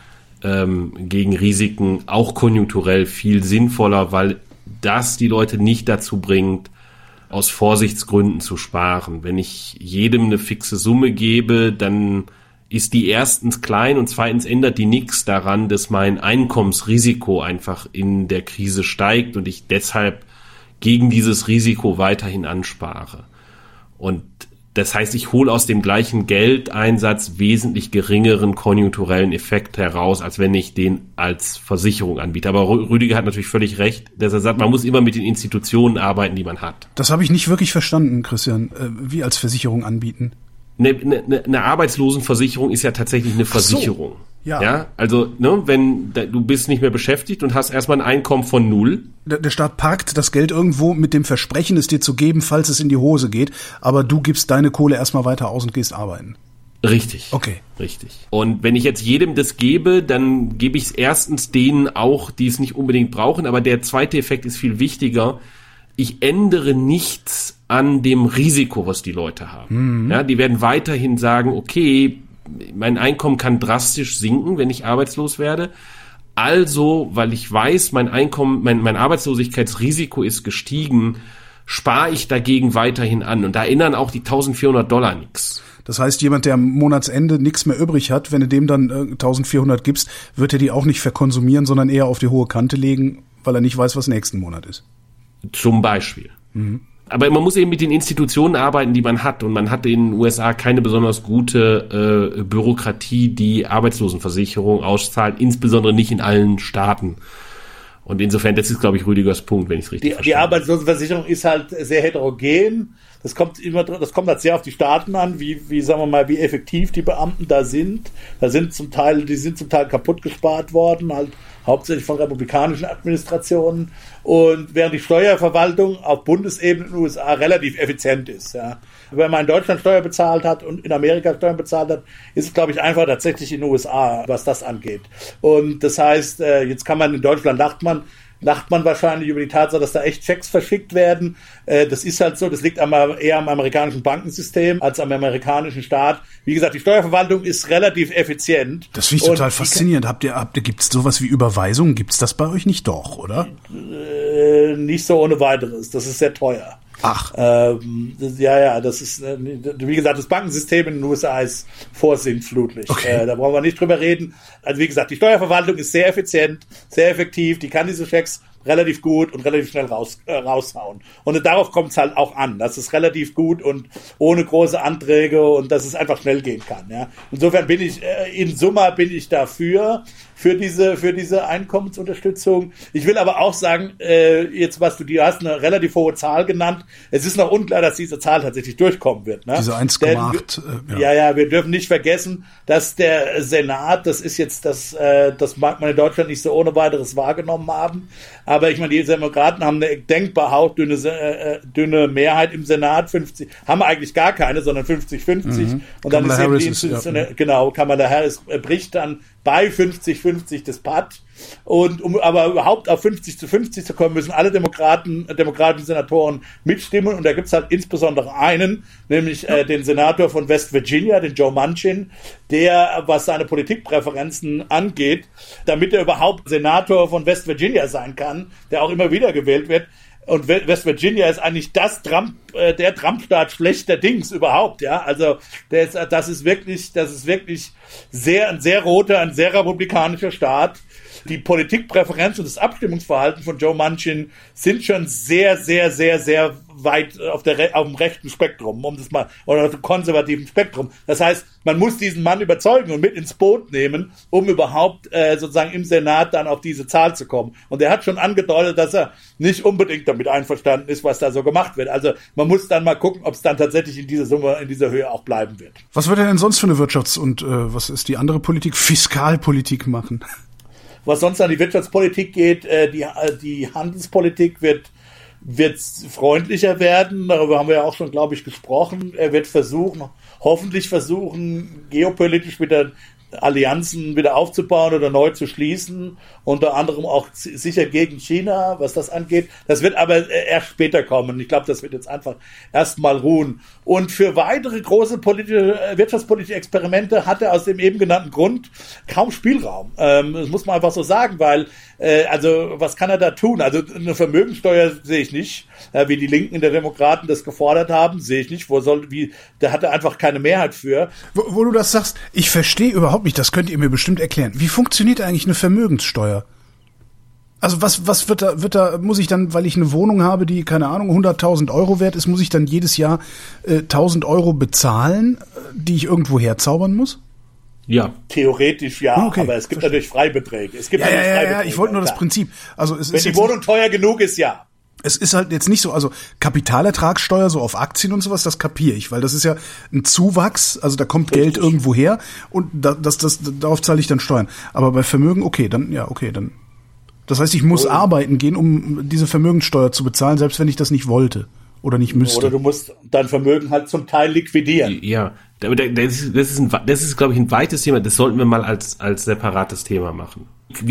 gegen Risiken auch konjunkturell viel sinnvoller, weil das die Leute nicht dazu bringt, aus Vorsichtsgründen zu sparen. Wenn ich jedem eine fixe Summe gebe, dann ist die erstens klein und zweitens ändert die nichts daran, dass mein Einkommensrisiko einfach in der Krise steigt und ich deshalb gegen dieses Risiko weiterhin anspare. Und das heißt, ich hole aus dem gleichen Geldeinsatz wesentlich geringeren konjunkturellen Effekt heraus, als wenn ich den als Versicherung anbiete. Aber Rüdiger hat natürlich völlig recht, dass er sagt, man muss immer mit den Institutionen arbeiten, die man hat. Das habe ich nicht wirklich verstanden, Christian. Wie als Versicherung anbieten? Eine Arbeitslosenversicherung ist ja tatsächlich eine Versicherung. So. Ja, also wenn du bist nicht mehr beschäftigt und hast erstmal ein Einkommen von 0. Der Staat parkt das Geld irgendwo mit dem Versprechen, es dir zu geben, falls es in die Hose geht, aber du gibst deine Kohle erstmal weiter aus und gehst arbeiten. Richtig. Okay. Richtig. Und wenn ich jetzt jedem das gebe, dann gebe ich es erstens denen auch, die es nicht unbedingt brauchen, aber der zweite Effekt ist viel wichtiger. Ich ändere nichts an dem Risiko, was die Leute haben. Mhm. Ja, die werden weiterhin sagen, okay, mein Einkommen kann drastisch sinken, wenn ich arbeitslos werde. Also, weil ich weiß, mein Einkommen, mein Arbeitslosigkeitsrisiko ist gestiegen, spare ich dagegen weiterhin an. Und da ändern auch die $1.400 nichts. Das heißt, jemand, der am Monatsende nichts mehr übrig hat, wenn du dem dann 1.400 gibst, wird er die auch nicht verkonsumieren, sondern eher auf die hohe Kante legen, weil er nicht weiß, was nächsten Monat ist. Zum Beispiel. Mhm. Aber man muss eben mit den Institutionen arbeiten, die man hat. Und man hat in den USA keine besonders gute Bürokratie, die Arbeitslosenversicherung auszahlt, insbesondere nicht in allen Staaten. Und insofern, das ist, glaube ich, Rüdigers Punkt, wenn ich es richtig verstehe. Die Arbeitslosenversicherung ist halt sehr heterogen. Das kommt halt sehr auf die Staaten an, wie sagen wir mal, wie effektiv die Beamten da sind. Die sind zum Teil kaputt gespart worden, halt hauptsächlich von republikanischen Administrationen. Und während die Steuerverwaltung auf Bundesebene in den USA relativ effizient ist, ja. Wenn man in Deutschland Steuer bezahlt hat und in Amerika Steuern bezahlt hat, ist es, glaube ich, einfach tatsächlich in den USA, was das angeht. Und das heißt, jetzt kann man in Deutschland lacht man wahrscheinlich über die Tatsache, dass da echt Schecks verschickt werden. Das ist halt so, das liegt eher am amerikanischen Bankensystem als am amerikanischen Staat. Wie gesagt, die Steuerverwaltung ist relativ effizient. Das finde ich total faszinierend. Gibt's sowas wie Überweisungen? Gibt's das bei euch nicht doch, oder? Nicht so ohne weiteres. Das ist sehr teuer. Ach. Das ist, wie gesagt, das Bankensystem in den USA ist vorsinnflutlich. Okay. Da brauchen wir nicht drüber reden. Also wie gesagt, die Steuerverwaltung ist sehr effizient, sehr effektiv, die kann diese Schecks relativ gut und relativ schnell raushauen. Und darauf kommt es halt auch an, dass es relativ gut und ohne große Anträge und dass es einfach schnell gehen kann. Ja. Insofern bin ich dafür, für diese Einkommensunterstützung. Ich will aber auch sagen, du hast eine relativ hohe Zahl genannt. Es ist noch unklar, dass diese Zahl tatsächlich durchkommen wird. Ne? Diese 1,8. Wir dürfen nicht vergessen, dass der Senat, das mag man in Deutschland nicht so ohne weiteres wahrgenommen haben, aber ich meine, die Demokraten haben eine denkbar hauchdünne Mehrheit im Senat, 50, haben eigentlich gar keine, sondern 50-50. Mhm. Und dann ist eben die institutionelle, genau, Kamala Harris bricht dann bei 50-50 das Patt. Und um aber überhaupt auf 50-50 zu kommen, müssen alle demokratischen Senatoren mitstimmen. Und da gibt's halt insbesondere einen, nämlich den Senator von West Virginia, den Joe Manchin, der, was seine Politikpräferenzen angeht, damit er überhaupt Senator von West Virginia sein kann, der auch immer wieder gewählt wird, Und West Virginia ist eigentlich der Trump-Staat schlechterdings überhaupt, ja. Also, das ist wirklich ein sehr roter, ein sehr republikanischer Staat. Die Politikpräferenz und das Abstimmungsverhalten von Joe Manchin sind schon sehr, sehr, sehr, sehr weit auf dem rechten Spektrum, oder auf dem konservativen Spektrum. Das heißt, man muss diesen Mann überzeugen und mit ins Boot nehmen, um überhaupt sozusagen im Senat dann auf diese Zahl zu kommen. Und er hat schon angedeutet, dass er nicht unbedingt damit einverstanden ist, was da so gemacht wird. Also man muss dann mal gucken, ob es dann tatsächlich in dieser Summe, in dieser Höhe auch bleiben wird. Was wird er denn sonst für eine Wirtschafts- und was ist die andere Politik? Fiskalpolitik machen? Was sonst an die Wirtschaftspolitik geht, die Handelspolitik wird freundlicher werden. Darüber haben wir ja auch schon, glaube ich, gesprochen. Er wird hoffentlich versuchen, geopolitisch wieder Allianzen wieder aufzubauen oder neu zu schließen. Unter anderem auch sicher gegen China, was das angeht. Das wird aber erst später kommen. Ich glaube, das wird jetzt einfach erstmal ruhen. Und für weitere große wirtschaftspolitische Experimente hat er aus dem eben genannten Grund kaum Spielraum. Das muss man einfach so sagen, weil was kann er da tun? Also eine Vermögensteuer sehe ich nicht, wie die Linken der Demokraten das gefordert haben, sehe ich nicht. Da hat er einfach keine Mehrheit für. Wo du das sagst, ich verstehe überhaupt nicht, das könnt ihr mir bestimmt erklären. Wie funktioniert eigentlich eine Vermögenssteuer? Also was wird da, muss ich dann, weil ich eine Wohnung habe, die, keine Ahnung, 100.000 Euro wert ist, muss ich dann jedes Jahr 1.000 Euro bezahlen, die ich irgendwo herzaubern muss? Ja. Theoretisch ja, okay. Aber es gibt natürlich Freibeträge. Ja, ich wollte nur das Prinzip. Also wenn die Wohnung teuer genug ist, ja. Es ist halt jetzt nicht so, also Kapitalertragssteuer so auf Aktien und sowas, das kapiere ich, weil das ist ja ein Zuwachs, also da kommt Geld irgendwo her und darauf zahle ich dann Steuern. Aber bei Vermögen, dann. Das heißt, ich muss arbeiten gehen, um diese Vermögenssteuer zu bezahlen, selbst wenn ich das nicht wollte oder nicht müsste. Oder du musst dein Vermögen halt zum Teil liquidieren. Ja, das ist, glaube ich, ein weites Thema. Das sollten wir mal als separates Thema machen.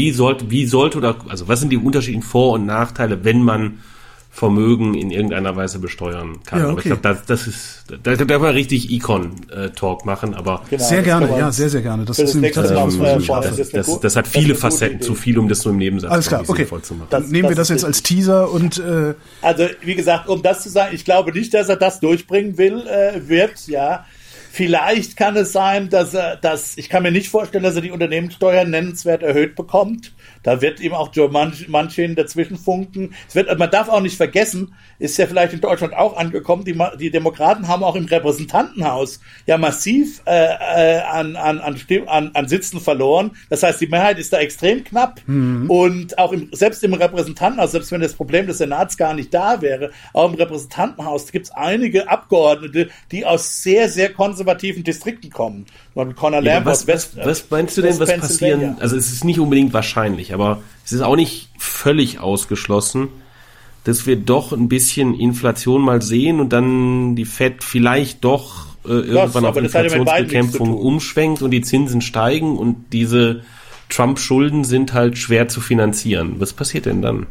Was sind die unterschiedlichen Vor- und Nachteile, wenn man Vermögen in irgendeiner Weise besteuern kann? Ja, okay. Aber ich glaube, da darf man richtig Econ-Talk machen, aber Genau, sehr gerne, ja, sehr, sehr gerne. Das ist nämlich tatsächlich das hat viele Facetten, zu viel, um das nur im Nebensatz alles klar, okay. sinnvoll zu machen. Dann nehmen wir das jetzt als Teaser und also, wie gesagt, um das zu sagen, ich glaube nicht, dass er das durchbringen wird, ja. Vielleicht kann es sein, ich kann mir nicht vorstellen, dass er die Unternehmenssteuer nennenswert erhöht bekommt. Da wird ihm auch Joe Manchin dazwischen funken. Man darf auch nicht vergessen, ist ja vielleicht in Deutschland auch angekommen, die Demokraten haben auch im Repräsentantenhaus ja massiv an Sitzen verloren. Das heißt, die Mehrheit ist da extrem knapp. Mhm. Und auch selbst im Repräsentantenhaus, selbst wenn das Problem des Senats gar nicht da wäre, auch im Repräsentantenhaus gibt es einige Abgeordnete, die aus sehr, sehr konservativen Distrikten kommen. Conor Lamb aus was meinst du denn, was passieren? Also es ist nicht unbedingt wahrscheinlich, aber es ist auch nicht völlig ausgeschlossen, dass wir doch ein bisschen Inflation mal sehen und dann die Fed vielleicht doch irgendwann auf Inflationsbekämpfung umschwenkt und die Zinsen steigen und diese Trump-Schulden sind halt schwer zu finanzieren. Was passiert denn dann?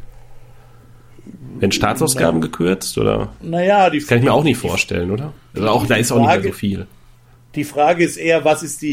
Werden Staatsausgaben gekürzt oder? Naja, das kann ich mir auch nicht vorstellen, oder? Also auch da ist auch nicht mehr so viel. Die Frage ist eher, was ist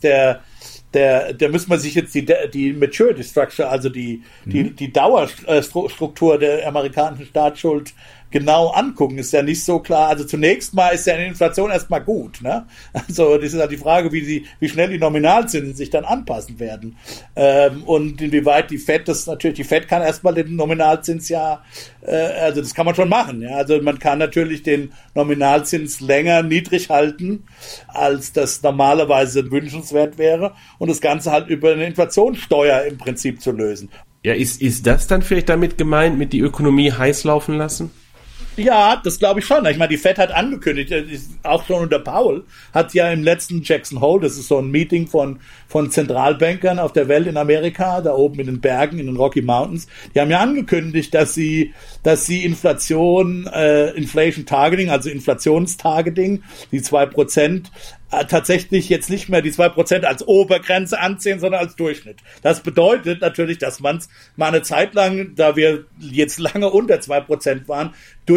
da müssen wir sich jetzt die Maturity Structure, also die Dauerstruktur der amerikanischen Staatsschuld genau angucken, ist ja nicht so klar. Also zunächst mal ist ja eine Inflation erstmal gut, ne? Also das ist halt die Frage, wie schnell die Nominalzinsen sich dann anpassen werden. Und inwieweit die Fed kann erstmal den Nominalzins also das kann man schon machen, ja. Also man kann natürlich den Nominalzins länger niedrig halten, als das normalerweise wünschenswert wäre und das Ganze halt über eine Inflationssteuer im Prinzip zu lösen. Ja, ist das dann vielleicht damit gemeint, mit die Ökonomie heiß laufen lassen? Ja, das glaube ich schon. Ich meine, die Fed hat angekündigt, auch schon unter Powell, hat ja im letzten Jackson Hole, das ist so ein Meeting von Zentralbankern auf der Welt in Amerika, da oben in den Bergen, in den Rocky Mountains, die haben ja angekündigt, dass sie Inflation Targeting, also Inflationstargeting, die 2%, tatsächlich jetzt nicht mehr die 2% als Obergrenze anziehen, sondern als Durchschnitt. Das bedeutet natürlich, dass man es mal eine Zeit lang, da wir jetzt lange unter 2% waren,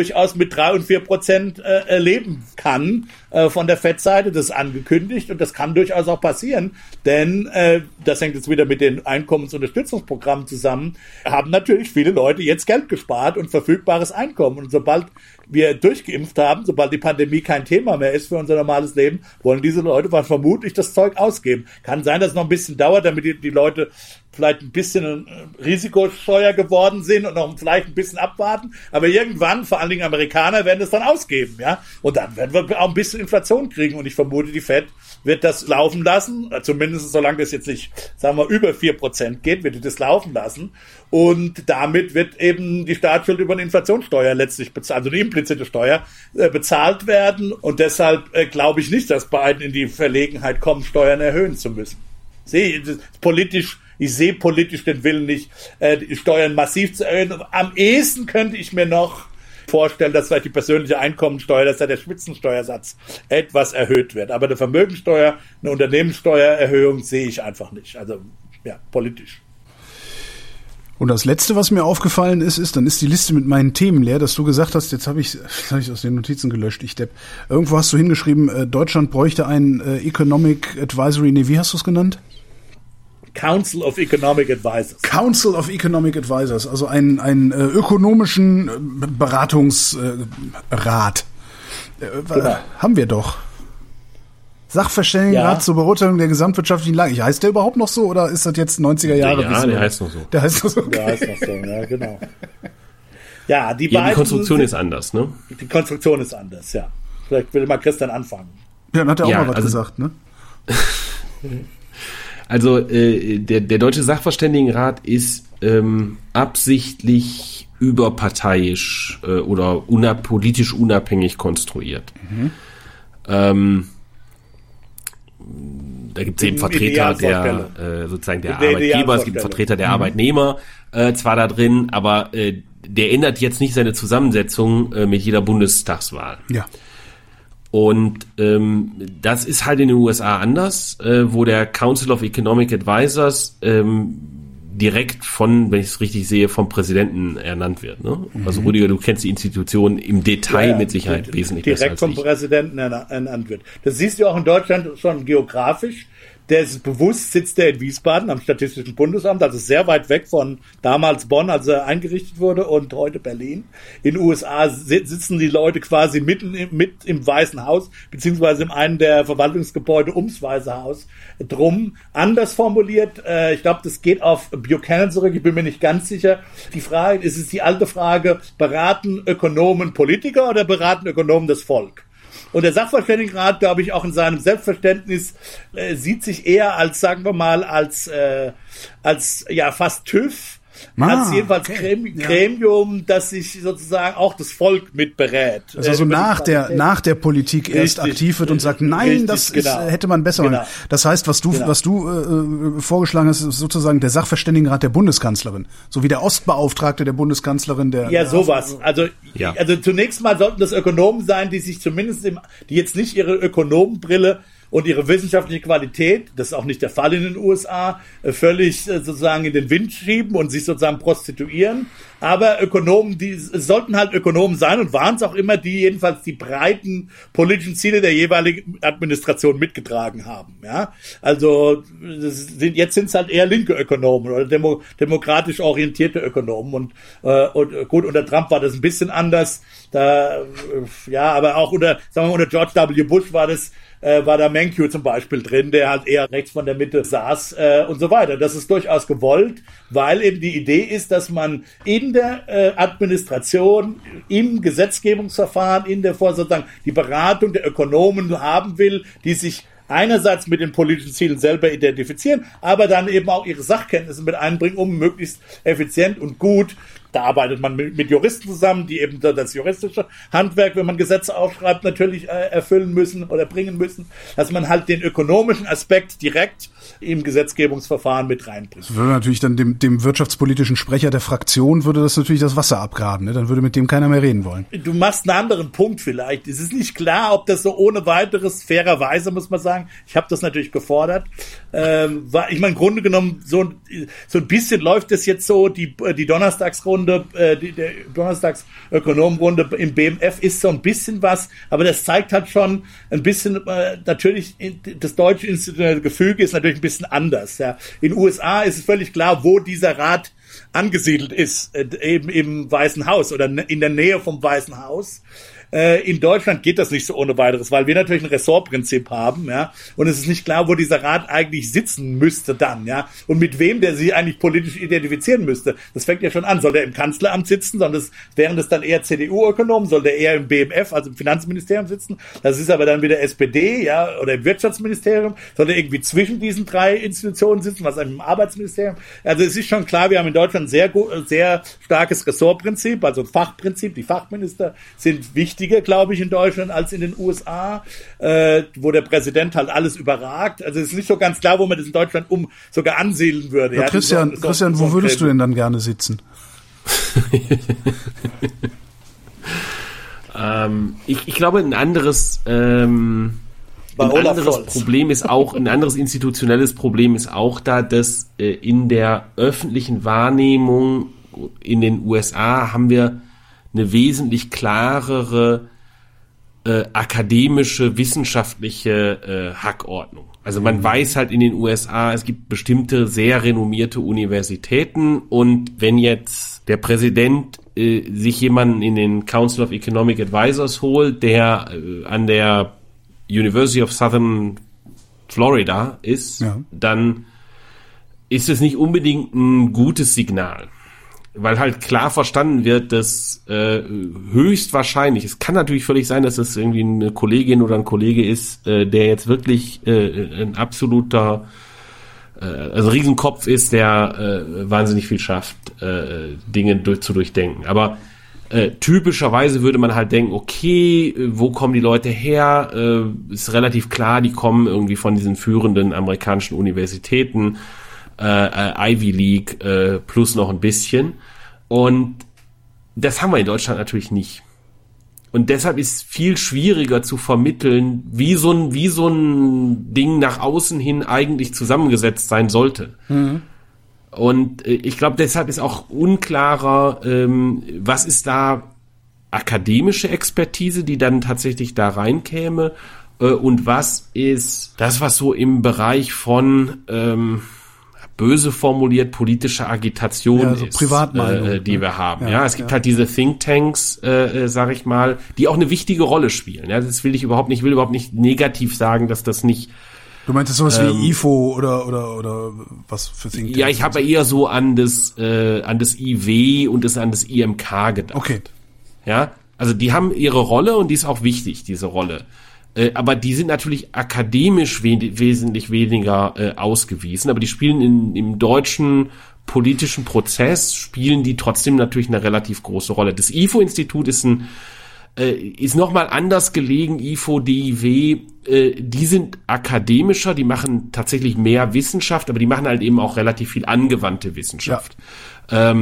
durchaus mit 3 und 4% leben kann von der Fettseite. Das ist angekündigt und das kann durchaus auch passieren, denn das hängt jetzt wieder mit den Einkommensunterstützungsprogrammen zusammen, haben natürlich viele Leute jetzt Geld gespart und verfügbares Einkommen. Und sobald wir durchgeimpft haben, sobald die Pandemie kein Thema mehr ist für unser normales Leben, wollen diese Leute vermutlich das Zeug ausgeben. Kann sein, dass es noch ein bisschen dauert, damit die Leute vielleicht ein bisschen risikoscheuer geworden sind und noch vielleicht ein bisschen abwarten. Aber irgendwann, vor allen Dingen Amerikaner, werden es dann ausgeben, ja. Und dann werden wir auch ein bisschen Inflation kriegen. Und ich vermute, die Fed wird das laufen lassen. Zumindest solange das jetzt nicht, sagen wir, über 4% geht, wird die das laufen lassen. Und damit wird eben die Staatsschuld über eine Inflationssteuer letztlich bezahlt, also eine implizite Steuer bezahlt werden. Und deshalb glaube ich nicht, dass Biden in die Verlegenheit kommt, Steuern erhöhen zu müssen. Ich sehe politisch den Willen nicht, die Steuern massiv zu erhöhen. Am ehesten könnte ich mir noch vorstellen, dass vielleicht die persönliche Einkommensteuer, dass da der Spitzensteuersatz etwas erhöht wird. Aber eine Vermögensteuer, eine Unternehmenssteuererhöhung sehe ich einfach nicht. Also, ja, politisch. Und das Letzte, was mir aufgefallen ist, dann ist die Liste mit meinen Themen leer, dass du gesagt hast, jetzt habe ich aus den Notizen gelöscht, ich Depp. Irgendwo hast du hingeschrieben, Deutschland bräuchte einen Economic Advisory, wie hast du es genannt? Council of Economic Advisors. Council of Economic Advisors, also einen ökonomischen Beratungsrat. Genau. Haben wir doch. Sachverständigenrat zur Beurteilung der gesamtwirtschaftlichen Lage. Heißt der überhaupt noch so oder ist das jetzt 90er Jahre? Ja, der heißt noch so. Der heißt noch so. Okay. Der heißt noch so, ja, genau. Ja, die Konstruktion ist anders, ne? Die Konstruktion ist anders, ja. Vielleicht will mal Christian anfangen. Ja, dann hat er auch mal was gesagt, ne? Also der Deutsche Sachverständigenrat ist absichtlich überparteiisch oder politisch unabhängig konstruiert. Da gibt es eben Vertreter der sozusagen der Arbeitgeber, es gibt einen Vertreter der Arbeitnehmer zwar da drin, aber der ändert jetzt nicht seine Zusammensetzung mit jeder Bundestagswahl. Ja. Und das ist halt in den USA anders, wo der Council of Economic Advisors direkt von, wenn ich es richtig sehe, vom Präsidenten ernannt wird. Ne? Also Rüdiger, du kennst die Institution im Detail mit Sicherheit wesentlich besser als ich. Direkt vom Präsidenten ernannt wird. Das siehst du auch in Deutschland schon geografisch. Der ist bewusst, sitzt der in Wiesbaden am Statistischen Bundesamt, also sehr weit weg von damals Bonn, als er eingerichtet wurde, und heute Berlin. In den USA sitzen die Leute quasi mit im Weißen Haus, beziehungsweise in einem der Verwaltungsgebäude ums Weiße Haus drum. Anders formuliert, ich glaube, das geht auf Buchanan zurück, ich bin mir nicht ganz sicher. Die Frage, es ist die alte Frage, beraten Ökonomen Politiker oder beraten Ökonomen das Volk? Und der Sachverständigenrat, glaube ich, auch in seinem Selbstverständnis sieht sich eher als, sagen wir mal, als fast TÜV, als jedenfalls Gremium, das sich sozusagen auch das Volk mitberät. Also nach der Politik erst aktiv wird und sagt, nein, hätte man besser machen. Das heißt, was du vorgeschlagen hast, ist sozusagen der Sachverständigenrat der Bundeskanzlerin, so wie der Ostbeauftragte der Bundeskanzlerin. Sowas. Also zunächst mal sollten das Ökonomen sein, die sich zumindest die jetzt nicht ihre Ökonomenbrille und ihre wissenschaftliche Qualität, das ist auch nicht der Fall in den USA, völlig sozusagen in den Wind schieben und sich sozusagen prostituieren. Aber Ökonomen, die sollten halt Ökonomen sein und waren es auch immer, die jedenfalls die breiten politischen Ziele der jeweiligen Administration mitgetragen haben. Ja, also jetzt sind es halt eher linke Ökonomen oder demokratisch orientierte Ökonomen und gut, unter Trump war das ein bisschen anders. Aber auch unter George W. Bush war da Mankiw zum Beispiel drin, der halt eher rechts von der Mitte saß und so weiter. Das ist durchaus gewollt, weil eben die Idee ist, dass man in der Administration, im Gesetzgebungsverfahren, sozusagen die Beratung der Ökonomen haben will, die sich einerseits mit den politischen Zielen selber identifizieren, aber dann eben auch ihre Sachkenntnisse mit einbringen, um möglichst effizient und gut. Da arbeitet man mit Juristen zusammen, die eben das juristische Handwerk, wenn man Gesetze aufschreibt, natürlich erfüllen müssen oder bringen müssen, dass man halt den ökonomischen Aspekt direkt im Gesetzgebungsverfahren mit reinbringt. Das würde natürlich dann dem wirtschaftspolitischen Sprecher der Fraktion würde das natürlich das Wasser abgraben, ne? Dann würde mit dem keiner mehr reden wollen. Du machst einen anderen Punkt vielleicht. Es ist nicht klar, ob das so ohne weiteres, fairerweise muss man sagen, ich habe das natürlich gefordert, ich meine, im Grunde genommen so ein bisschen läuft es jetzt so, die Donnerstagsrunde Ökonomrunde, der Donnerstagsökonomrunde im BMF ist so ein bisschen was, aber das zeigt halt schon ein bisschen, natürlich, das deutsche institutionelle Gefüge ist natürlich ein bisschen anders. Ja. In den USA ist es völlig klar, wo dieser Rat angesiedelt ist, eben im Weißen Haus oder in der Nähe vom Weißen Haus. In Deutschland geht das nicht so ohne weiteres, weil wir natürlich ein Ressortprinzip haben, ja, und es ist nicht klar, wo dieser Rat eigentlich sitzen müsste dann, ja, und mit wem der sich eigentlich politisch identifizieren müsste. Das fängt ja schon an. Soll der im Kanzleramt sitzen, wären das dann eher CDU-Ökonomen, soll der eher im BMF, also im Finanzministerium sitzen? Das ist aber dann wieder SPD, ja, oder im Wirtschaftsministerium. Soll der irgendwie zwischen diesen drei Institutionen sitzen, was im Arbeitsministerium? Also es ist schon klar, wir haben in Deutschland sehr starkes Ressortprinzip, also Fachprinzip. Die Fachminister sind wichtiger, glaube ich, in Deutschland als in den USA, wo der Präsident halt alles überragt. Also es ist nicht so ganz klar, wo man das in Deutschland sogar ansiedeln würde. Ja, Christian, wo würdest du denn dann gerne sitzen? Ich glaube, ein anderes Problem ist auch, ein anderes institutionelles Problem ist auch da, dass in der öffentlichen Wahrnehmung in den USA haben wir eine wesentlich klarere akademische, wissenschaftliche Hackordnung. Also man weiß halt in den USA, es gibt bestimmte sehr renommierte Universitäten, und wenn jetzt der Präsident sich jemanden in den Council of Economic Advisors holt, der an der University of Southern Florida ist, ja, dann ist es nicht unbedingt ein gutes Signal. Weil halt klar verstanden wird, dass höchstwahrscheinlich, es kann natürlich völlig sein, dass es irgendwie eine Kollegin oder ein Kollege ist, der jetzt wirklich ein absoluter, also Riesenkopf ist, der wahnsinnig viel schafft, Dinge zu durchdenken. Aber typischerweise würde man halt denken, okay, wo kommen die Leute her? Ist relativ klar, die kommen irgendwie von diesen führenden amerikanischen Universitäten, Ivy League plus noch ein bisschen. Und das haben wir in Deutschland natürlich nicht. Und deshalb ist viel schwieriger zu vermitteln, wie so ein Ding nach außen hin eigentlich zusammengesetzt sein sollte. Mhm. Und ich glaube, deshalb ist auch unklarer, was ist da akademische Expertise, die dann tatsächlich da reinkäme, und was ist das, was so im Bereich von böse formuliert politische Agitation ja, so ist, Privatmeinung, die wir haben. Ja, es gibt halt diese Thinktanks, sag ich mal, die auch eine wichtige Rolle spielen. Ja, das will ich überhaupt nicht negativ sagen, dass das nicht. Du meintest sowas wie IFO oder was für Thinktanks? Ja, ich habe eher so an das IW und an das IMK gedacht. Okay. Ja, also die haben ihre Rolle und die ist auch wichtig, diese Rolle. Aber die sind natürlich akademisch wesentlich weniger ausgewiesen, aber die spielen im deutschen politischen Prozess, spielen die trotzdem natürlich eine relativ große Rolle. Das IFO-Institut ist nochmal anders gelegen, IFO, DIW, die sind akademischer, die machen tatsächlich mehr Wissenschaft, aber die machen halt eben auch relativ viel angewandte Wissenschaft. Ja.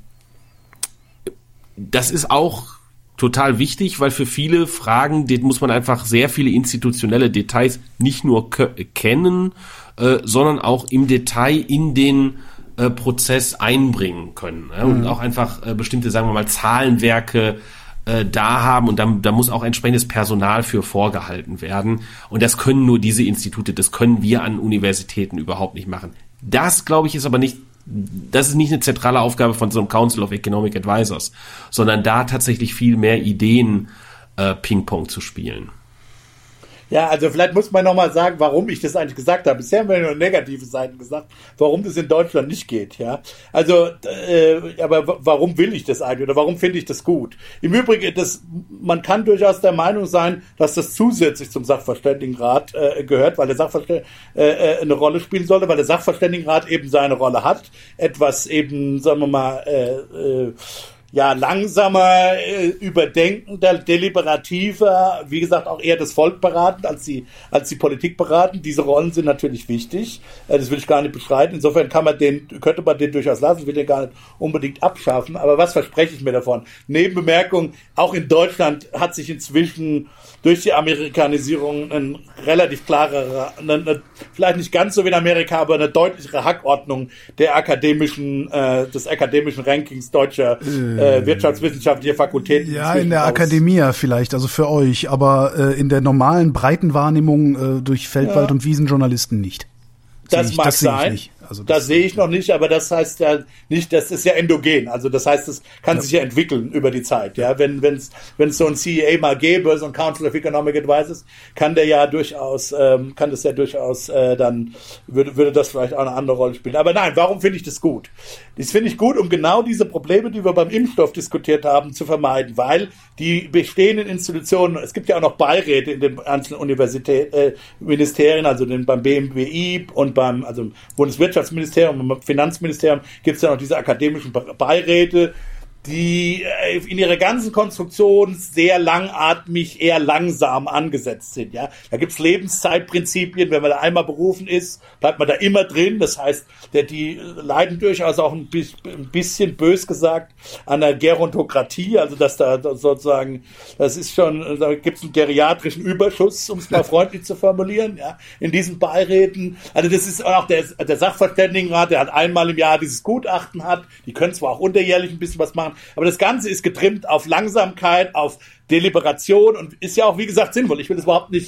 Das ist auch total wichtig, weil für viele Fragen, denen muss man einfach sehr viele institutionelle Details nicht nur kennen, sondern auch im Detail in den Prozess einbringen können. Und auch einfach bestimmte, sagen wir mal, Zahlenwerke da haben, und da muss auch entsprechendes Personal für vorgehalten werden. Und das können nur diese Institute, das können wir an Universitäten überhaupt nicht machen. Das, glaube ich, ist nicht eine zentrale Aufgabe von so einem Council of Economic Advisors, sondern da tatsächlich viel mehr Ideen Ping-Pong zu spielen. Ja, also vielleicht muss man nochmal sagen, warum ich das eigentlich gesagt habe. Bisher haben wir nur negative Seiten gesagt, warum das in Deutschland nicht geht. Ja, also, aber warum will ich das eigentlich oder warum finde ich das gut? Im Übrigen, man kann durchaus der Meinung sein, dass das zusätzlich zum Sachverständigenrat gehört, weil der Sachverständigenrat eine Rolle spielen sollte, weil der Sachverständigenrat eben seine Rolle hat, etwas eben, sagen wir mal, langsamer, überdenkender, deliberativer, wie gesagt auch eher das Volk beratend als die Politik beratend. Diese Rollen sind natürlich wichtig. Das will ich gar nicht bestreiten. Insofern könnte man den durchaus lassen. Ich will den gar nicht unbedingt abschaffen. Aber was verspreche ich mir davon? Nebenbemerkung, auch in Deutschland hat sich inzwischen durch die Amerikanisierung ein relativ klarer, vielleicht nicht ganz so wie in Amerika, aber eine deutlichere Hackordnung des akademischen Rankings deutscher wirtschaftswissenschaftlicher Fakultäten. Ja, in der Akademie vielleicht, also für euch, aber in der normalen breiten Wahrnehmung durch Feldwald- und Wiesenjournalisten nicht. Das mag sein. Also das sehe ich noch nicht, aber das heißt ja nicht, das ist ja endogen. Also das heißt, es kann sich ja entwickeln über die Zeit. Ja, wenn es so ein CEA mal gäbe, so ein Council of Economic Advisors, kann das ja durchaus dann würde das vielleicht auch eine andere Rolle spielen. Aber nein, warum finde ich das gut? Das finde ich gut, um genau diese Probleme, die wir beim Impfstoff diskutiert haben, zu vermeiden, weil die bestehenden Institutionen, es gibt ja auch noch Beiräte in den einzelnen Ministerien, also beim BMWI und beim Bundeswirtschaftsministerium und beim Finanzministerium gibt es ja noch diese akademischen Beiräte, die in ihrer ganzen Konstruktion sehr langatmig, eher langsam angesetzt sind. Ja, da gibt's Lebenszeitprinzipien. Wenn man da einmal berufen ist, bleibt man da immer drin. Das heißt, die leiden durchaus auch ein bisschen bös gesagt an der Gerontokratie. Also dass da sozusagen, das ist schon, da gibt's einen geriatrischen Überschuss, um es mal freundlich zu formulieren. Ja, in diesen Beiräten. Also das ist auch der Sachverständigenrat, der halt einmal im Jahr dieses Gutachten hat. Die können zwar auch unterjährlich ein bisschen was machen, aber das Ganze ist getrimmt auf Langsamkeit, auf Deliberation und ist ja auch, wie gesagt, sinnvoll. Ich will es überhaupt nicht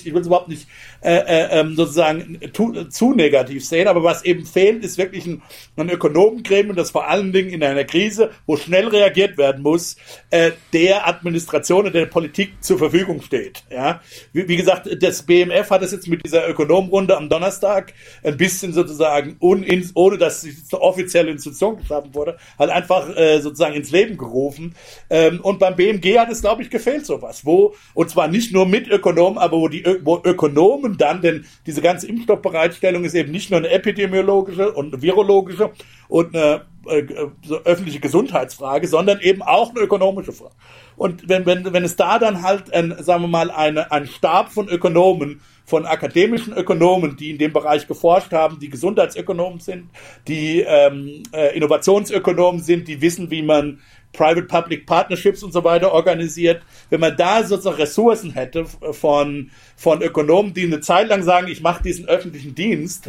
sozusagen zu negativ sehen, aber was eben fehlt, ist wirklich ein Ökonomengremium, das vor allen Dingen in einer Krise, wo schnell reagiert werden muss, der Administration und der Politik zur Verfügung steht. Ja, wie gesagt, das BMF hat es jetzt mit dieser Ökonomenrunde am Donnerstag ein bisschen sozusagen ohne dass es eine offizielle Institution geschaffen wurde, halt einfach sozusagen ins Leben gerufen. Und beim BMG hat es, glaube ich, gefehlt sowas, und zwar nicht nur mit Ökonomen, aber wo Ökonomen dann, denn diese ganze Impfstoffbereitstellung ist eben nicht nur eine epidemiologische und eine virologische und eine so öffentliche Gesundheitsfrage, sondern eben auch eine ökonomische Frage. Und wenn es da dann halt sagen wir mal ein Stab von Ökonomen, von akademischen Ökonomen, die in dem Bereich geforscht haben, die Gesundheitsökonomen sind, die Innovationsökonomen sind, die wissen, wie man Private-Public Partnerships und so weiter organisiert. Wenn man da sozusagen Ressourcen hätte von Ökonomen, die eine Zeit lang sagen, ich mache diesen öffentlichen Dienst,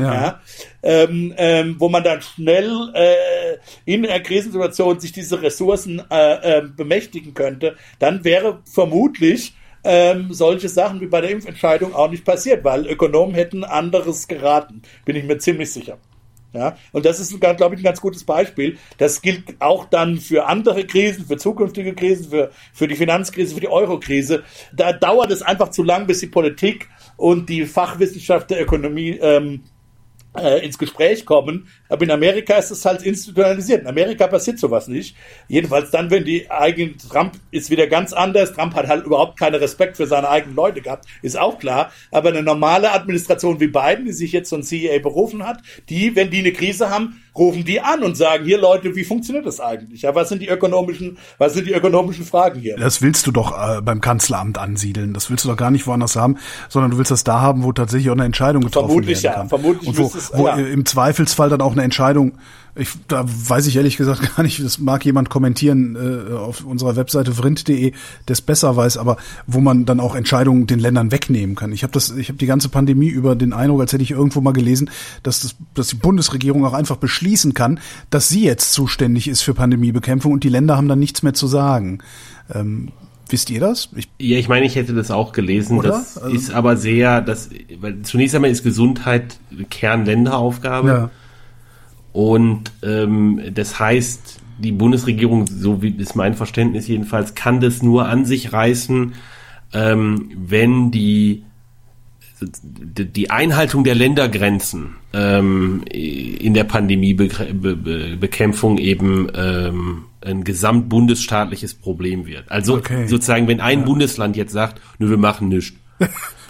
wo man dann schnell in einer Krisensituation sich diese Ressourcen bemächtigen könnte, dann wäre vermutlich solche Sachen wie bei der Impfentscheidung auch nicht passiert, weil Ökonomen hätten anderes geraten, bin ich mir ziemlich sicher. Ja, und das ist, glaube ich, ein ganz gutes Beispiel. Das gilt auch dann für andere Krisen, für zukünftige Krisen, für die Finanzkrise, für die Eurokrise. Da dauert es einfach zu lang, bis die Politik und die Fachwissenschaft der Ökonomie ins Gespräch kommen. Aber in Amerika ist es halt institutionalisiert. In Amerika passiert sowas nicht. Jedenfalls dann, wenn Trump ist wieder ganz anders. Trump hat halt überhaupt keinen Respekt für seine eigenen Leute gehabt, ist auch klar. Aber eine normale Administration wie Biden, die sich jetzt so ein CEA berufen hat, wenn die eine Krise haben, rufen die an und sagen, hier Leute, wie funktioniert das eigentlich? Ja, was sind die ökonomischen Fragen hier? Das willst du doch beim Kanzleramt ansiedeln. Das willst du doch gar nicht woanders haben, sondern du willst das da haben, wo tatsächlich auch eine Entscheidung getroffen werden kann. Vermutlich und wo im Zweifelsfall dann auch eine Entscheidung, da weiß ich ehrlich gesagt gar nicht, das mag jemand kommentieren auf unserer Webseite vrind.de, der es besser weiß, aber wo man dann auch Entscheidungen den Ländern wegnehmen kann. Ich habe die ganze Pandemie über den Eindruck, als hätte ich irgendwo mal gelesen, dass die Bundesregierung auch einfach beschließen kann, dass sie jetzt zuständig ist für Pandemiebekämpfung und die Länder haben dann nichts mehr zu sagen. Wisst ihr das? Ich meine, ich hätte das auch gelesen. Oder? Das ist aber weil zunächst einmal ist Gesundheit Kernländeraufgabe. Ja. Und das heißt, die Bundesregierung, so wie ist mein Verständnis jedenfalls, kann das nur an sich reißen, wenn die Einhaltung der Ländergrenzen in der Pandemiebekämpfung eben ein gesamtbundesstaatliches Problem wird. Also sozusagen, wenn ein Bundesland jetzt sagt, wir machen nichts,